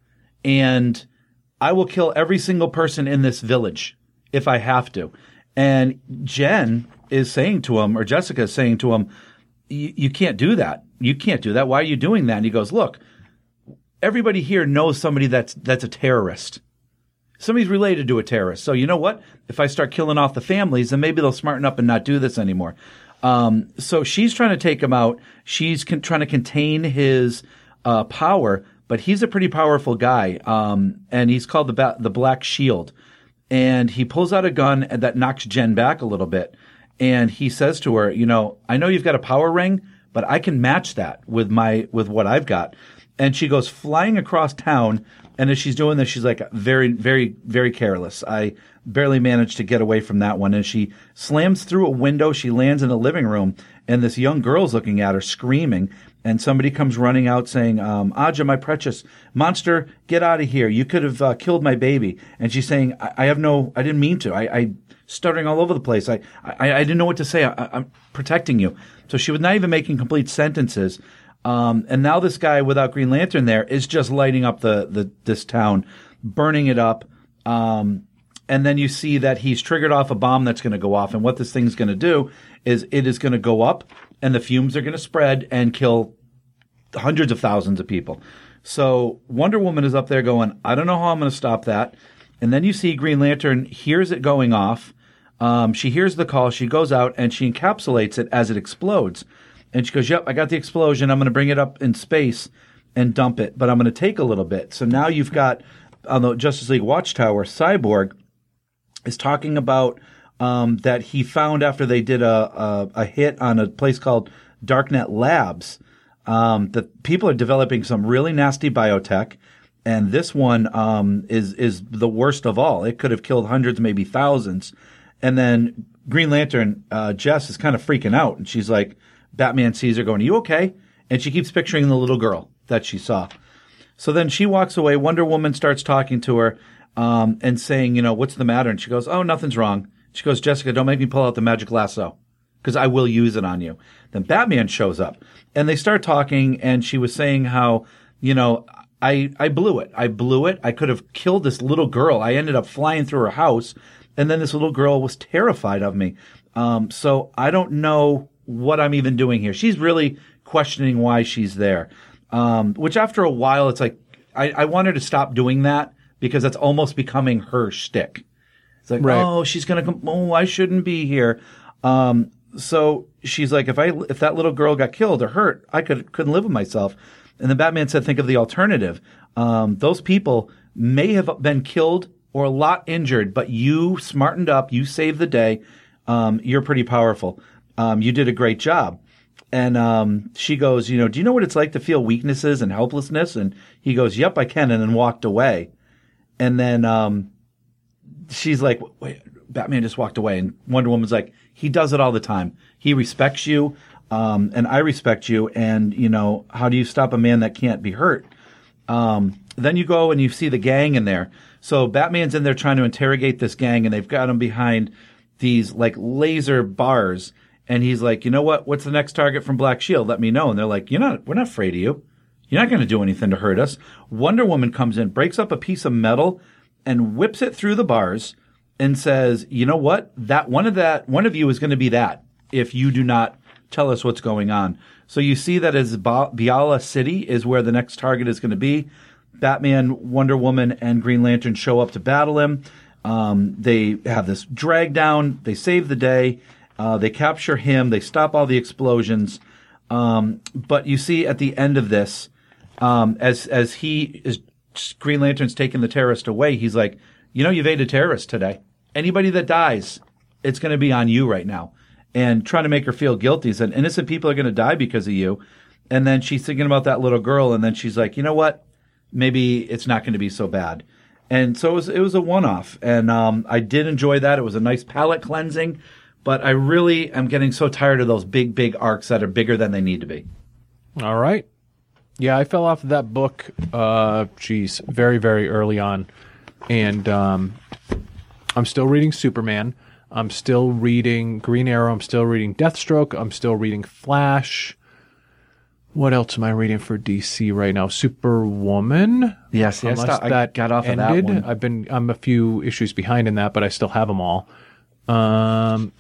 And I will kill every single person in this village if I have to. And Jen is saying to him, or Jessica is saying to him, you can't do that. You can't do that. Why are you doing that? And he goes, look, everybody here knows somebody that's that's a terrorist. Somebody's related to a terrorist. So you know what? If I start killing off the families, then maybe they'll smarten up and not do this anymore. Um, so she's trying to take him out. She's con- trying to contain his uh, power, but he's a pretty powerful guy. Um, and he's called the ba- the Black Shield. And he pulls out a gun that knocks Jen back a little bit. And he says to her, you know, I know you've got a power ring, but I can match that with my with what I've got. And she goes flying across town. And as she's doing this, she's like very, very, very careless. I barely managed to get away from that one. And she slams through a window. She lands in a living room. And this young girl's looking at her, screaming. And somebody comes running out saying, um, Aja, my precious monster, get out of here. You could have uh, killed my baby. And she's saying, I, I have no, I didn't mean to. I, I stuttering all over the place. I, I, I didn't know what to say. I, I'm protecting you. So she was not even making complete sentences. Um, and now this guy without Green Lantern there is just lighting up the, the this town, burning it up. Um, and then you see that he's triggered off a bomb that's going to go off. And what this thing's going to do is it is going to go up, and the fumes are going to spread and kill hundreds of thousands of people. So Wonder Woman is up there going, I don't know how I'm going to stop that. And then you see Green Lantern hears it going off. Um, she hears the call. She goes out and she encapsulates it as it explodes. And she goes, yep, I got the explosion. I'm going to bring it up in space and dump it, but I'm going to take a little bit. So now you've got on the Justice League Watchtower, Cyborg is talking about um, that he found after they did a, a, a hit on a place called Darknet Labs, um, that people are developing some really nasty biotech. And this one um, is is the worst of all. It could have killed hundreds, maybe thousands. And then Green Lantern, uh, Jess is kind of freaking out. And she's like, Batman sees her going, are you okay? And she keeps picturing the little girl that she saw. So then she walks away. Wonder Woman starts talking to her um, and saying, you know, what's the matter? And she goes, oh, nothing's wrong. She goes, Jessica, don't make me pull out the magic lasso because I will use it on you. Then Batman shows up and they start talking. And she was saying how, you know, I, I blew it. I blew it. I could have killed this little girl. I ended up flying through her house. And then this little girl was terrified of me. Um, so I don't know what I'm even doing here. She's really questioning why she's there. Um, which after a while, it's like, I, I want her to stop doing that because that's almost becoming her shtick. It's like, right. oh, she's going to come. Oh, I shouldn't be here. Um, so she's like, if I, if that little girl got killed or hurt, I could, couldn't live with myself. And then Batman said, think of the alternative. Um, those people may have been killed or a lot injured, but you smartened up. You saved the day. Um, you're pretty powerful. Um, you did a great job. And um, she goes, you know, do you know what it's like to feel weaknesses and helplessness? And he goes, yep, I can, and then walked away. And then um, she's like, wait, Batman just walked away. And Wonder Woman's like, he does it all the time. He respects you, um, and I respect you. And, you know, how do you stop a man that can't be hurt? Um, then you go and you see the gang in there. So Batman's in there trying to interrogate this gang, and they've got him behind these, like, laser bars. And he's like, you know what? What's the next target from Black Shield? Let me know. And they're like, you're not, we're not afraid of you. You're not going to do anything to hurt us. Wonder Woman comes in, breaks up a piece of metal and whips it through the bars and says, you know what? That one of that, one of you is going to be that if you do not tell us what's going on. So you see that as ba- Biala City is where the next target is going to be. Batman, Wonder Woman, and Green Lantern show up to battle him. Um, they have this drag down. They save the day. Uh, they capture him. They stop all the explosions. Um, but you see at the end of this, um, as as he is Green Lantern's taking the terrorist away, he's like, you know, you've ate a terrorist today. Anybody that dies, it's going to be on you right now. And trying to make her feel guilty. He said, innocent people are going to die because of you. And then she's thinking about that little girl, and then she's like, you know what? Maybe it's not going to be so bad. And so it was, it was a one-off. And um, I did enjoy that. It was a nice palate cleansing. But I really am getting so tired of those big, big arcs that are bigger than they need to be. All right. Yeah, I fell off of that book, uh, geez, very, very early on. And um, I'm still reading Superman. I'm still reading Green Arrow. I'm still reading Deathstroke. I'm still reading Flash. What else am I reading for D C right now? Superwoman? Yes, yes. Unless I that got off ended. of that one. I've been, I'm a few issues behind in that, but I still have them all. Um,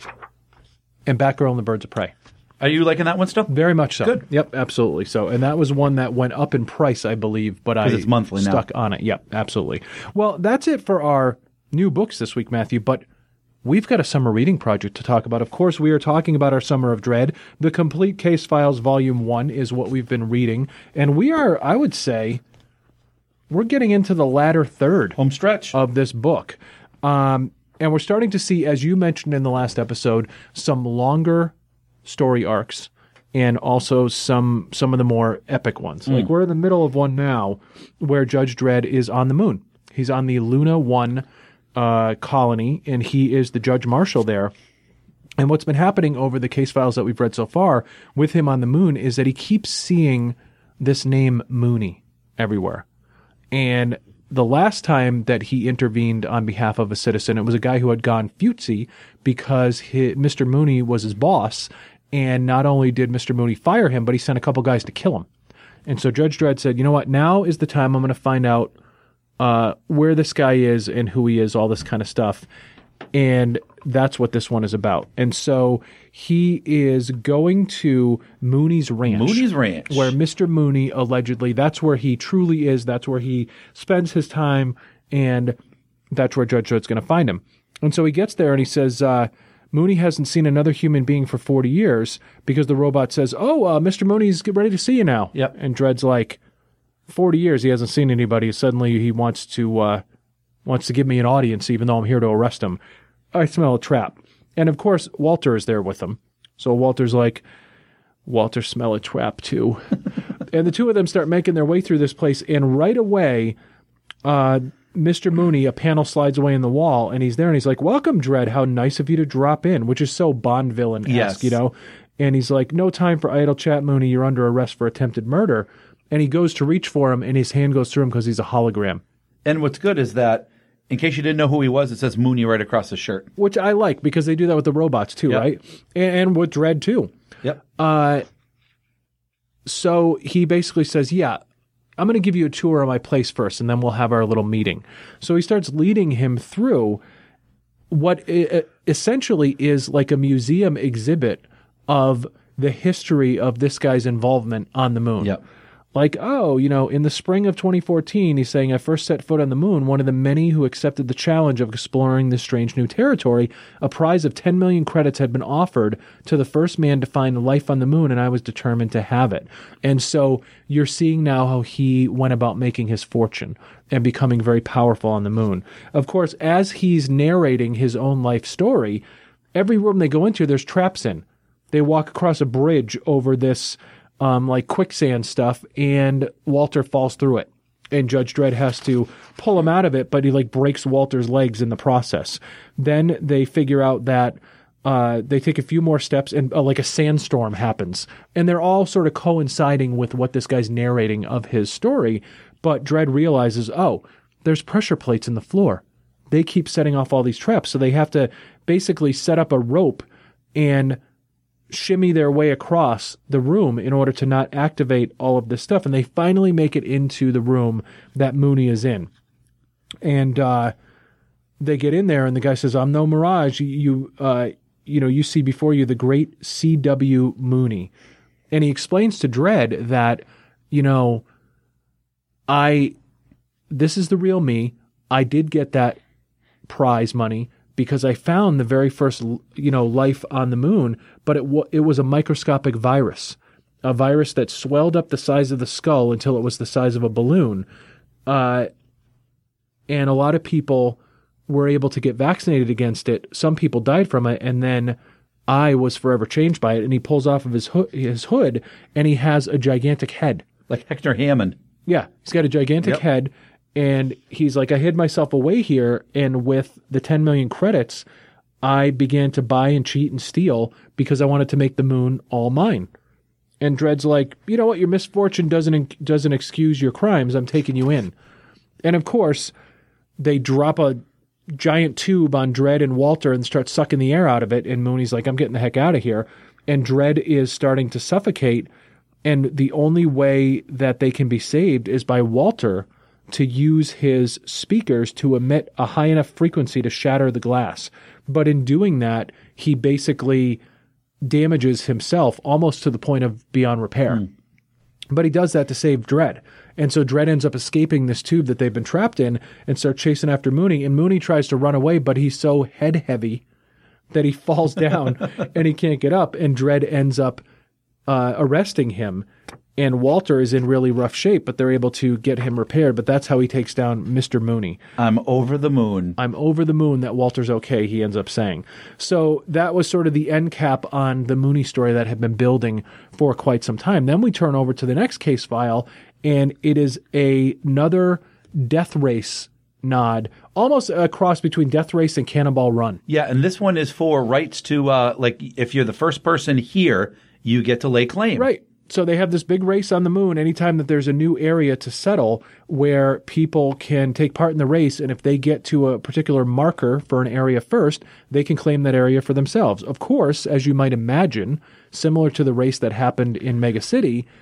and Batgirl and the Birds of Prey. Are you liking that one still? Very much so. Good. Yep, absolutely. So, and that was one that went up in price, I believe, but I it's monthly stuck now. on it. Yep, absolutely. Well, that's it for our new books this week, Matthew, but we've got a summer reading project to talk about. Of course, we are talking about our Summer of Dread. The Complete Case Files Volume one is what we've been reading, and we are, I would say, we're getting into the latter third home stretch of this book. Um, And we're starting to see, as you mentioned in the last episode, some longer story arcs and also some some of the more epic ones. Mm. Like we're in the middle of one now where Judge Dredd is on the moon. He's on the Luna one uh, colony, and he is the Judge Marshal there. And what's been happening over the case files that we've read so far with him on the moon is that he keeps seeing this name Mooney everywhere. And the last time that he intervened on behalf of a citizen, it was a guy who had gone futzy because he, Mister Mooney was his boss, and not only did Mister Mooney fire him, but he sent a couple guys to kill him. And so Judge Dredd said, you know what, now is the time I'm going to find out uh, where this guy is and who he is, all this kind of stuff. And that's what this one is about. And so he is going to Mooney's Ranch. Mooney's Ranch. Where Mister Mooney allegedly, that's where he truly is. That's where he spends his time. And that's where Judge Dredd's going to find him. And so he gets there and he says, uh, Mooney hasn't seen another human being for forty years because the robot says, oh, uh, Mister Mooney's ready to see you now. Yep. And Dredd's like, forty years, he hasn't seen anybody. Suddenly he wants to uh, wants to give me an audience even though I'm here to arrest him. I smell a trap. And of course, Walter is there with him. So Walter's like, Walter, smell a trap too. And the two of them start making their way through this place. And right away, uh, Mister Mooney, a panel slides away in the wall, and he's there, and he's like, welcome, Dredd. How nice of you to drop in, which is so Bond villain-esque, yes. you know? And he's like, no time for idle chat, Mooney. You're under arrest for attempted murder. And he goes to reach for him, and his hand goes through him because he's a hologram. And what's good is that, in case you didn't know who he was, it says Mooney right across the shirt. Which I like, because they do that with the robots, too, Yep. right? And, and with Dredd, too. Yep. Uh, so he basically says, yeah, I'm going to give you a tour of my place first, and then we'll have our little meeting. So he starts leading him through what I- essentially is like a museum exhibit of the history of this guy's involvement on the moon. Yep. Like, oh, you know, in the spring of twenty fourteen, he's saying, I first set foot on the moon, one of the many who accepted the challenge of exploring this strange new territory. A prize of ten million credits had been offered to the first man to find life on the moon, and I was determined to have it. And so you're seeing now how he went about making his fortune and becoming very powerful on the moon. Of course, as he's narrating his own life story, every room they go into, there's traps in. They walk across a bridge over this Um, like quicksand stuff, and Walter falls through it. And Judge Dredd has to pull him out of it, but he like breaks Walter's legs in the process. Then they figure out that uh, they take a few more steps, and uh, like a sandstorm happens. And they're all sort of coinciding with what this guy's narrating of his story. But Dredd realizes, oh, there's pressure plates in the floor. They keep setting off all these traps. So they have to basically set up a rope and shimmy their way across the room in order to not activate all of this stuff. And they finally make it into the room that Mooney is in. And uh, they get in there, and the guy says, I'm no mirage. You, uh, you know, you see before you the great C W Mooney. And he explains to Dredd that, you know, I, this is the real me. I did get that prize money because I found the very first, you know, life on the moon, but it w- it was a microscopic virus, a virus that swelled up the size of the skull until it was the size of a balloon. Uh, and a lot of people were able to get vaccinated against it. Some people died from it, and then I was forever changed by it. And he pulls off of his ho- his hood, and he has a gigantic head. Like Hector Hammond. Yeah, he's got a gigantic Yep. head. And he's like, I hid myself away here, and with the ten million credits, I began to buy and cheat and steal because I wanted to make the moon all mine. And Dredd's like, you know what? Your misfortune doesn't doesn't excuse your crimes. I'm taking you in. And of course, they drop a giant tube on Dredd and Walter and start sucking the air out of it. And Mooney's like, I'm getting the heck out of here. And Dredd is starting to suffocate. And the only way that they can be saved is by Walter to use his speakers to emit a high enough frequency to shatter the glass. But in doing that, he basically damages himself almost to the point of beyond repair. Mm. But he does that to save Dredd. And so Dredd ends up escaping this tube that they've been trapped in and start chasing after Mooney. And Mooney tries to run away, but he's so head heavy that he falls down and he can't get up. And Dredd ends up uh, arresting him. And Walter is in really rough shape, but they're able to get him repaired. But that's how he takes down Mister Mooney. I'm over the moon. I'm over the moon that Walter's okay, he ends up saying. So that was sort of the end cap on the Mooney story that had been building for quite some time. Then we turn over to the next case file, and it is a, another Death Race nod, almost a cross between Death Race and Cannonball Run. Yeah, and this one is for rights to, uh, like, if you're the first person here, you get to lay claim. Right. So they have this big race on the moon anytime that there's a new area to settle where people can take part in the race. And if they get to a particular marker for an area first, they can claim that area for themselves. Of course, as you might imagine, similar to the race that happened in Mega City,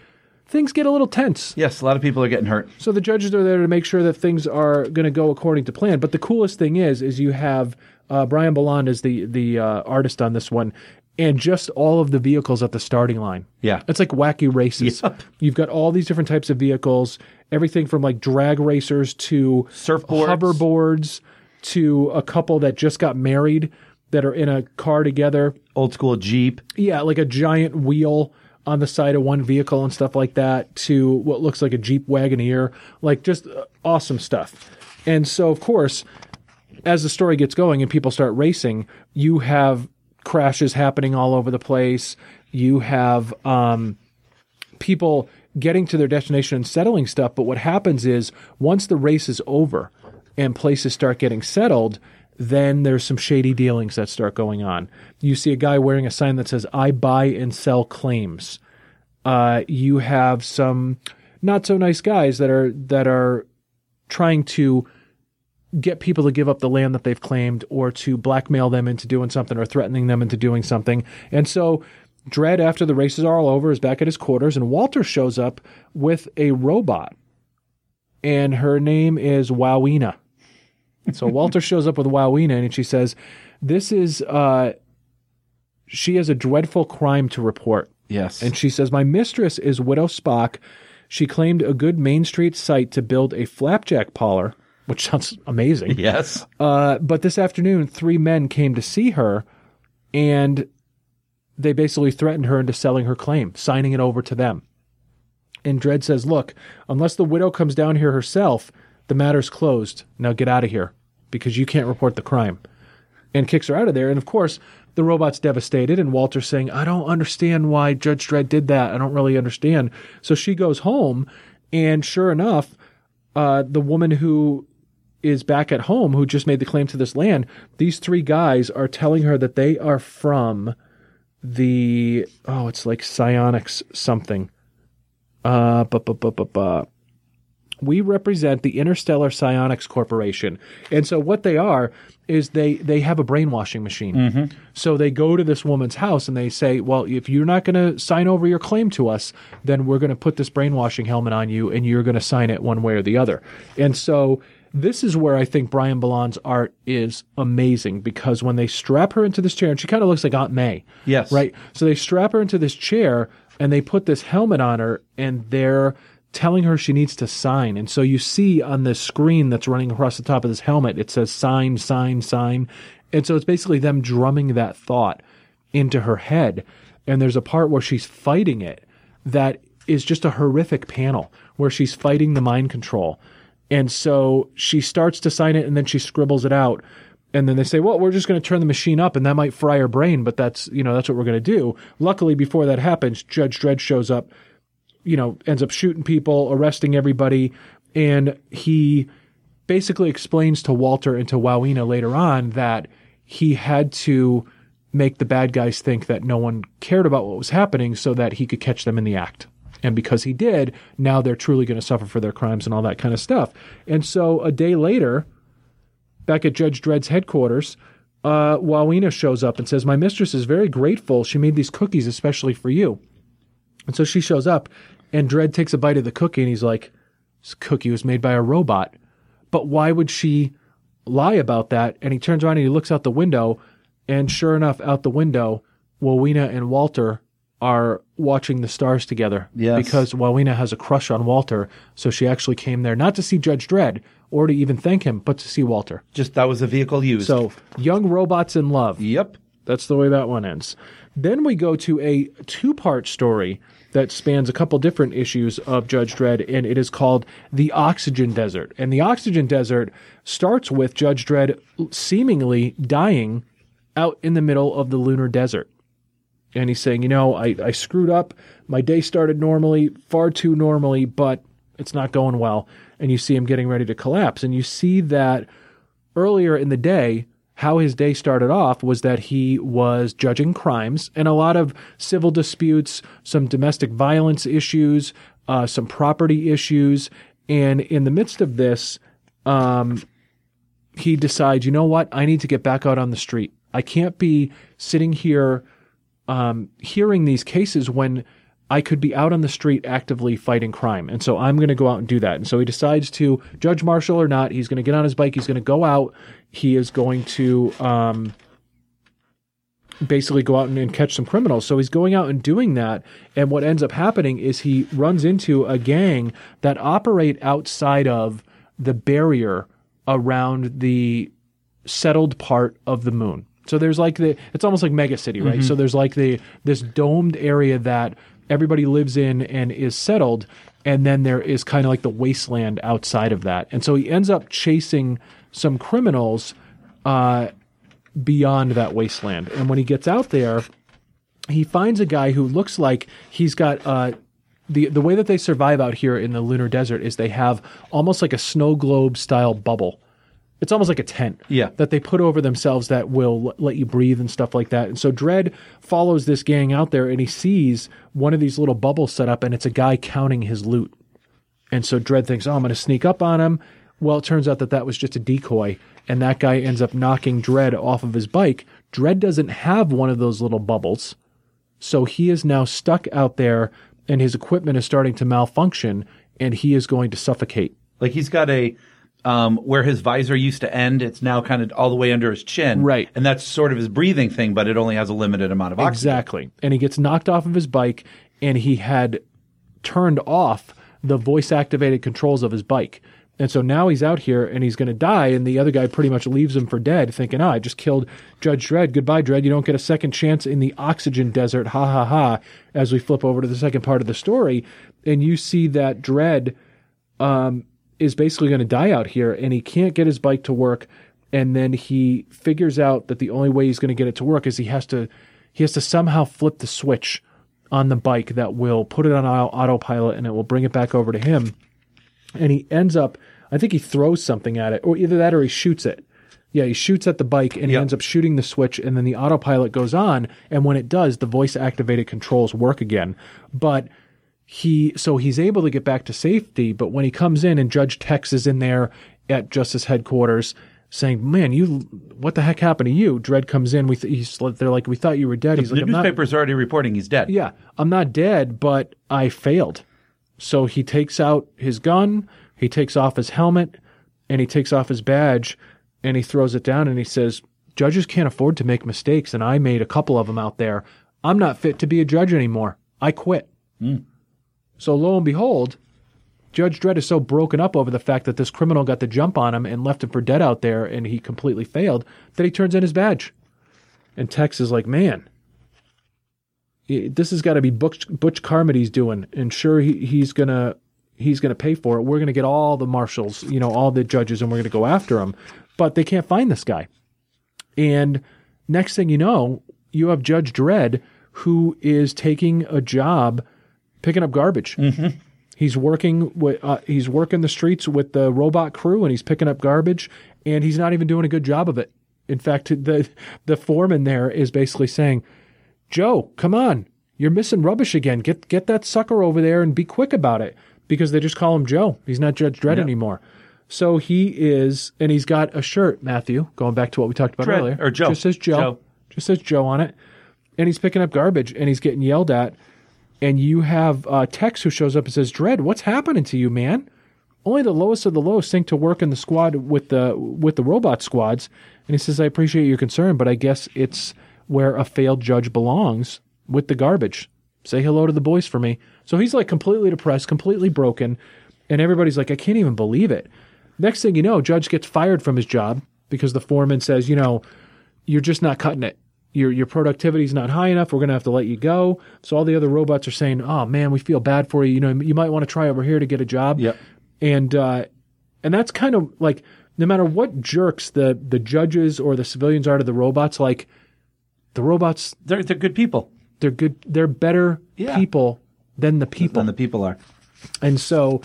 things get a little tense. Yes, a lot of people are getting hurt. So the judges are there to make sure that things are going to go according to plan. But the coolest thing is, is you have uh, Brian Bolland as the the uh, artist on this one, and just all of the vehicles at the starting line. Yeah. It's like wacky races. Yep. You've got all these different types of vehicles, everything from like drag racers to Surfboards. hoverboards to a couple that just got married that are in a car together. Old school Jeep. Yeah, like a giant wheel on the side of one vehicle and stuff like that, to what looks like a Jeep Wagoneer, like just awesome stuff. And so, of course, as the story gets going and people start racing, you have crashes happening all over the place. You have um, people getting to their destination and settling stuff. But what happens is once the race is over and places start getting settled, then there's some shady dealings that start going on. You see a guy wearing a sign that says, I buy and sell claims. Uh, you have some not so nice guys that are that are trying to get people to give up the land that they've claimed, or to blackmail them into doing something, or threatening them into doing something. And so Dredd, after the races are all over, is back at his quarters, and Walter shows up with a robot. And her name is Wowina. So Walter shows up with Wowina, and she says, this is, uh, she has a dreadful crime to report. Yes. And she says, my mistress is Widow Spock. She claimed a good Main Street site to build a flapjack parlor, which sounds amazing. Yes. Uh, but this afternoon, three men came to see her, and they basically threatened her into selling her claim, signing it over to them. And Dredd says, look, unless the widow comes down here herself, the matter's closed. Now get out of here, because you can't report the crime. And kicks her out of there. And of course, the robot's devastated, and Walter's saying, I don't understand why Judge Dredd did that. I don't really understand. So she goes home, and sure enough, uh, the woman who is back at home, who just made the claim to this land, these three guys are telling her that they are from the, oh, it's like Psionics something. Uh, bu- bu- bu- bu- bu. We represent the Interstellar Psionics Corporation. And so what they are is they, they have a brainwashing machine. Mm-hmm. So they go to this woman's house and they say, well, if you're not going to sign over your claim to us, then we're going to put this brainwashing helmet on you and you're going to sign it one way or the other. And so this is where I think Brian Bolland's art is amazing, because when they strap her into this chair, and she kind of looks like Aunt May. Yes. Right? So they strap her into this chair and they put this helmet on her, and they're telling her she needs to sign. And so you see on the screen that's running across the top of this helmet, it says sign, sign, sign. And so it's basically them drumming that thought into her head. And there's a part where she's fighting it that is just a horrific panel where she's fighting the mind control. And so she starts to sign it, and then she scribbles it out. And then they say, well, we're just going to turn the machine up, and that might fry her brain, but that's, you know, that's what we're going to do. Luckily, before that happens, Judge Dredd shows up, you know, ends up shooting people, arresting everybody, and he basically explains to Walter and to Wowina later on that he had to make the bad guys think that no one cared about what was happening so that he could catch them in the act. And because he did, now they're truly going to suffer for their crimes and all that kind of stuff. And so a day later, back at Judge Dredd's headquarters, uh, Wowina shows up and says, my mistress is very grateful. She made these cookies especially for you. And so she shows up, and Dredd takes a bite of the cookie, and he's like, this cookie was made by a robot. But why would she lie about that? And he turns around and he looks out the window, and sure enough, out the window, Wowina and Walter are watching the stars together. Yes. Because Wowina has a crush on Walter, so she actually came there not to see Judge Dredd or to even thank him, but to see Walter. Just that was a vehicle used. So, young robots in love. Yep. That's the way that one ends. Then we go to a two-part story that spans a couple different issues of Judge Dredd, and it is called The Oxygen Desert. And The Oxygen Desert starts with Judge Dredd seemingly dying out in the middle of the lunar desert. And he's saying, you know, I, I screwed up. My day started normally, far too normally, but it's not going well. And you see him getting ready to collapse. And you see that earlier in the day, how his day started off was that he was judging crimes and a lot of civil disputes, some domestic violence issues, uh, some property issues. And in the midst of this, um, he decides, you know what? I need to get back out on the street. I can't be sitting here um, hearing these cases when I could be out on the street actively fighting crime. And so I'm going to go out and do that. And so he decides to, Judge Marshall or not, he's going to get on his bike. He's going to go out. He is going to um, basically go out and, and catch some criminals. So he's going out and doing that. And what ends up happening is he runs into a gang that operate outside of the barrier around the settled part of the moon. So there's like the, it's almost like Mega City, right? Mm-hmm. So there's like the, this domed area that everybody lives in and is settled. And then there is kind of like the wasteland outside of that. And so he ends up chasing some criminals uh, beyond that wasteland. And when he gets out there, he finds a guy who looks like he's got uh, the the way that they survive out here in the lunar desert is they have almost like a snow globe style bubble. It's almost like a tent yeah. that they put over themselves that will l- let you breathe and stuff like that. And so Dredd follows this gang out there and he sees one of these little bubbles set up and it's a guy counting his loot. And so Dredd thinks, oh, I'm going to sneak up on him. Well, it turns out that that was just a decoy and that guy ends up knocking Dredd off of his bike. Dredd doesn't have one of those little bubbles. So he is now stuck out there and his equipment is starting to malfunction and he is going to suffocate. Like he's got a... Um, where his visor used to end, it's now kind of all the way under his chin. Right. And that's sort of his breathing thing, but it only has a limited amount of oxygen. Exactly. And he gets knocked off of his bike, and he had turned off the voice-activated controls of his bike. And so now he's out here, and he's going to die, and the other guy pretty much leaves him for dead, thinking, oh, I just killed Judge Dredd. Goodbye, Dredd. You don't get a second chance in the oxygen desert. Ha, ha, ha, as we flip over to the second part of the story. And you see that Dredd... Um, is basically going to die out here, and he can't get his bike to work. And then he figures out that the only way he's going to get it to work is he has to he has to somehow flip the switch on the bike that will put it on autopilot, and it will bring it back over to him. And he ends up, I think he throws something at it, or either that or he shoots it. Yeah, he shoots at the bike, and he yep. ends up shooting the switch, and then the autopilot goes on, and when it does, the voice-activated controls work again. But... He so he's able to get back to safety, but when he comes in and Judge Tex is in there at Justice headquarters saying, "Man, you, what the heck happened to you?" Dredd comes in. We th- he's they're like, "We thought you were dead." The, he's like, the I'm newspaper's not, already reporting he's dead. Yeah, I'm not dead, but I failed. So he takes out his gun, he takes off his helmet, and he takes off his badge, and he throws it down, and he says, "Judges can't afford to make mistakes, and I made a couple of them out there. I'm not fit to be a judge anymore. I quit." Mm. So lo and behold, Judge Dredd is so broken up over the fact that this criminal got the jump on him and left him for dead out there and he completely failed that he turns in his badge. And Tex is like, man, this has got to be Butch, Butch Carmody's doing. And sure, he, he's going to he's gonna pay for it. We're going to get all the marshals, you know, all the judges, and we're going to go after him. But they can't find this guy. And next thing you know, you have Judge Dredd who is taking a job picking up garbage. Mm-hmm. He's working with uh, he's working the streets with the robot crew, and he's picking up garbage, and he's not even doing a good job of it. In fact, the the foreman there is basically saying, "Joe, come on, you're missing rubbish again. Get get that sucker over there and be quick about it," because they just call him Joe. He's not Judge Dredd yep. anymore. So he is, and he's got a shirt, Matthew, going back to what we talked about Dredd, earlier. or Joe. Just says Joe. Joe. Just says Joe on it. And he's picking up garbage, and he's getting yelled at. And you have uh, Tex who shows up and says, "Dredd, what's happening to you, man? Only the lowest of the low think to work in the squad with the with the robot squads." And he says, "I appreciate your concern, but I guess it's where a failed judge belongs, with the garbage. Say hello to the boys for me." So he's like completely depressed, completely broken, and everybody's like, "I can't even believe it." Next thing you know, Judge gets fired from his job because the foreman says, "You know, you're just not cutting it. Your your productivity is not high enough. We're going to have to let you go." So all the other robots are saying, "Oh man, we feel bad for you. You know, you might want to try over here to get a job." Yep. And uh, and that's kind of like, no matter what jerks the the judges or the civilians are to the robots, like the robots, They're they're good people. they're good. They're better Yeah. people than the people. Than the people are. And so,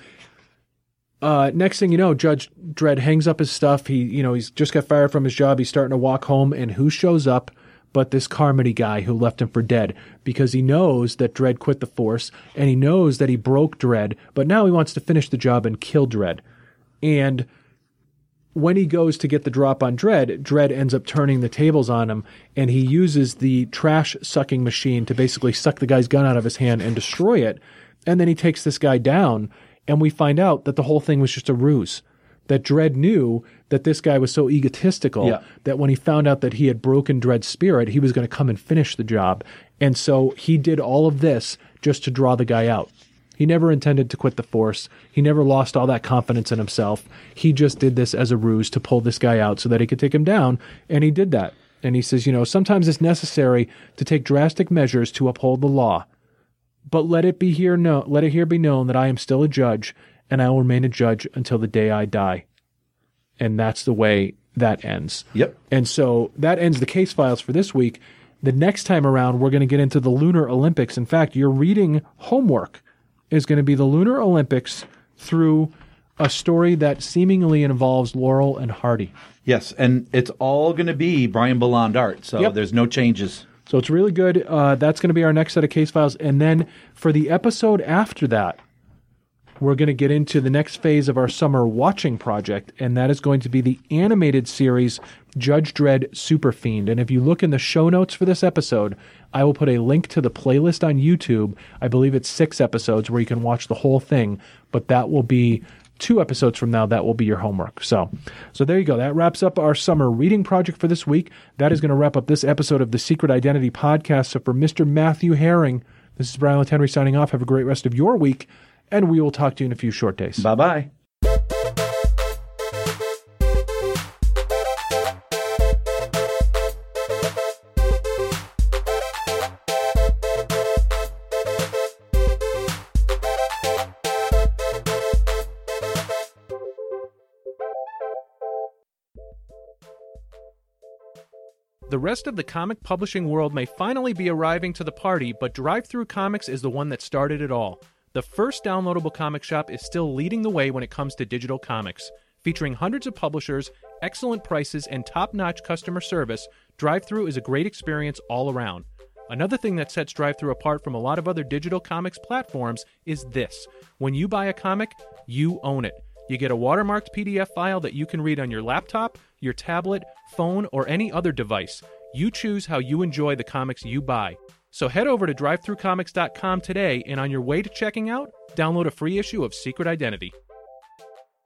uh, next thing you know, Judge Dredd hangs up his stuff. He, you know, he's just got fired from his job. He's starting to walk home, and who shows up but this Carmody guy who left him for dead, because he knows that Dredd quit the force, and he knows that he broke Dredd, but now he wants to finish the job and kill Dredd. And when he goes to get the drop on Dredd, Dredd ends up turning the tables on him, and he uses the trash sucking machine to basically suck the guy's gun out of his hand and destroy it. And then he takes this guy down, and we find out that the whole thing was just a ruse. That Dredd knew that this guy was so egotistical Yeah. that when he found out that he had broken Dredd's spirit, he was going to come and finish the job. And so he did all of this just to draw the guy out. He never intended to quit the Force. He never lost all that confidence in himself. He just did this as a ruse to pull this guy out so that he could take him down, and he did that. And he says, you know, sometimes it's necessary to take drastic measures to uphold the law. But let it be here no, let it here be known that I am still a judge, and I will remain a judge until the day I die. And that's the way that ends. Yep. And so that ends the case files for this week. The next time around, we're going to get into the Lunar Olympics. In fact, your reading homework is going to be the Lunar Olympics through a story that seemingly involves Laurel and Hardy. Yes, and it's all going to be Brian Ballond art, so Yep. there's no changes. So it's really good. Uh, that's going to be our next set of case files. And then for the episode after that, we're going to get into the next phase of our summer watching project, and that is going to be the animated series Judge Dredd Super Fiend. And if you look in the show notes for this episode, I will put a link to the playlist on YouTube. I believe it's six episodes where you can watch the whole thing, but that will be two episodes from now. That will be your homework. So, so there you go. That wraps up our summer reading project for this week. That is going to wrap up this episode of the Secret Identity Podcast. So for Mister Matthew Herring, this is Brian Henry signing off. Have a great rest of your week, and we will talk to you in a few short days. Bye-bye. The rest of the comic publishing world may finally be arriving to the party, but Drive-Thru Comics is the one that started it all. The first downloadable comic shop is still leading the way when it comes to digital comics. Featuring hundreds of publishers, excellent prices, and top-notch customer service, Drive-Thru is a great experience all around. Another thing that sets Drive-Thru apart from a lot of other digital comics platforms is this. When you buy a comic, you own it. You get a watermarked P D F file that you can read on your laptop, your tablet, phone, or any other device. You choose how you enjoy the comics you buy. So head over to drive thru comics dot com today, and on your way to checking out, download a free issue of Secret Identity.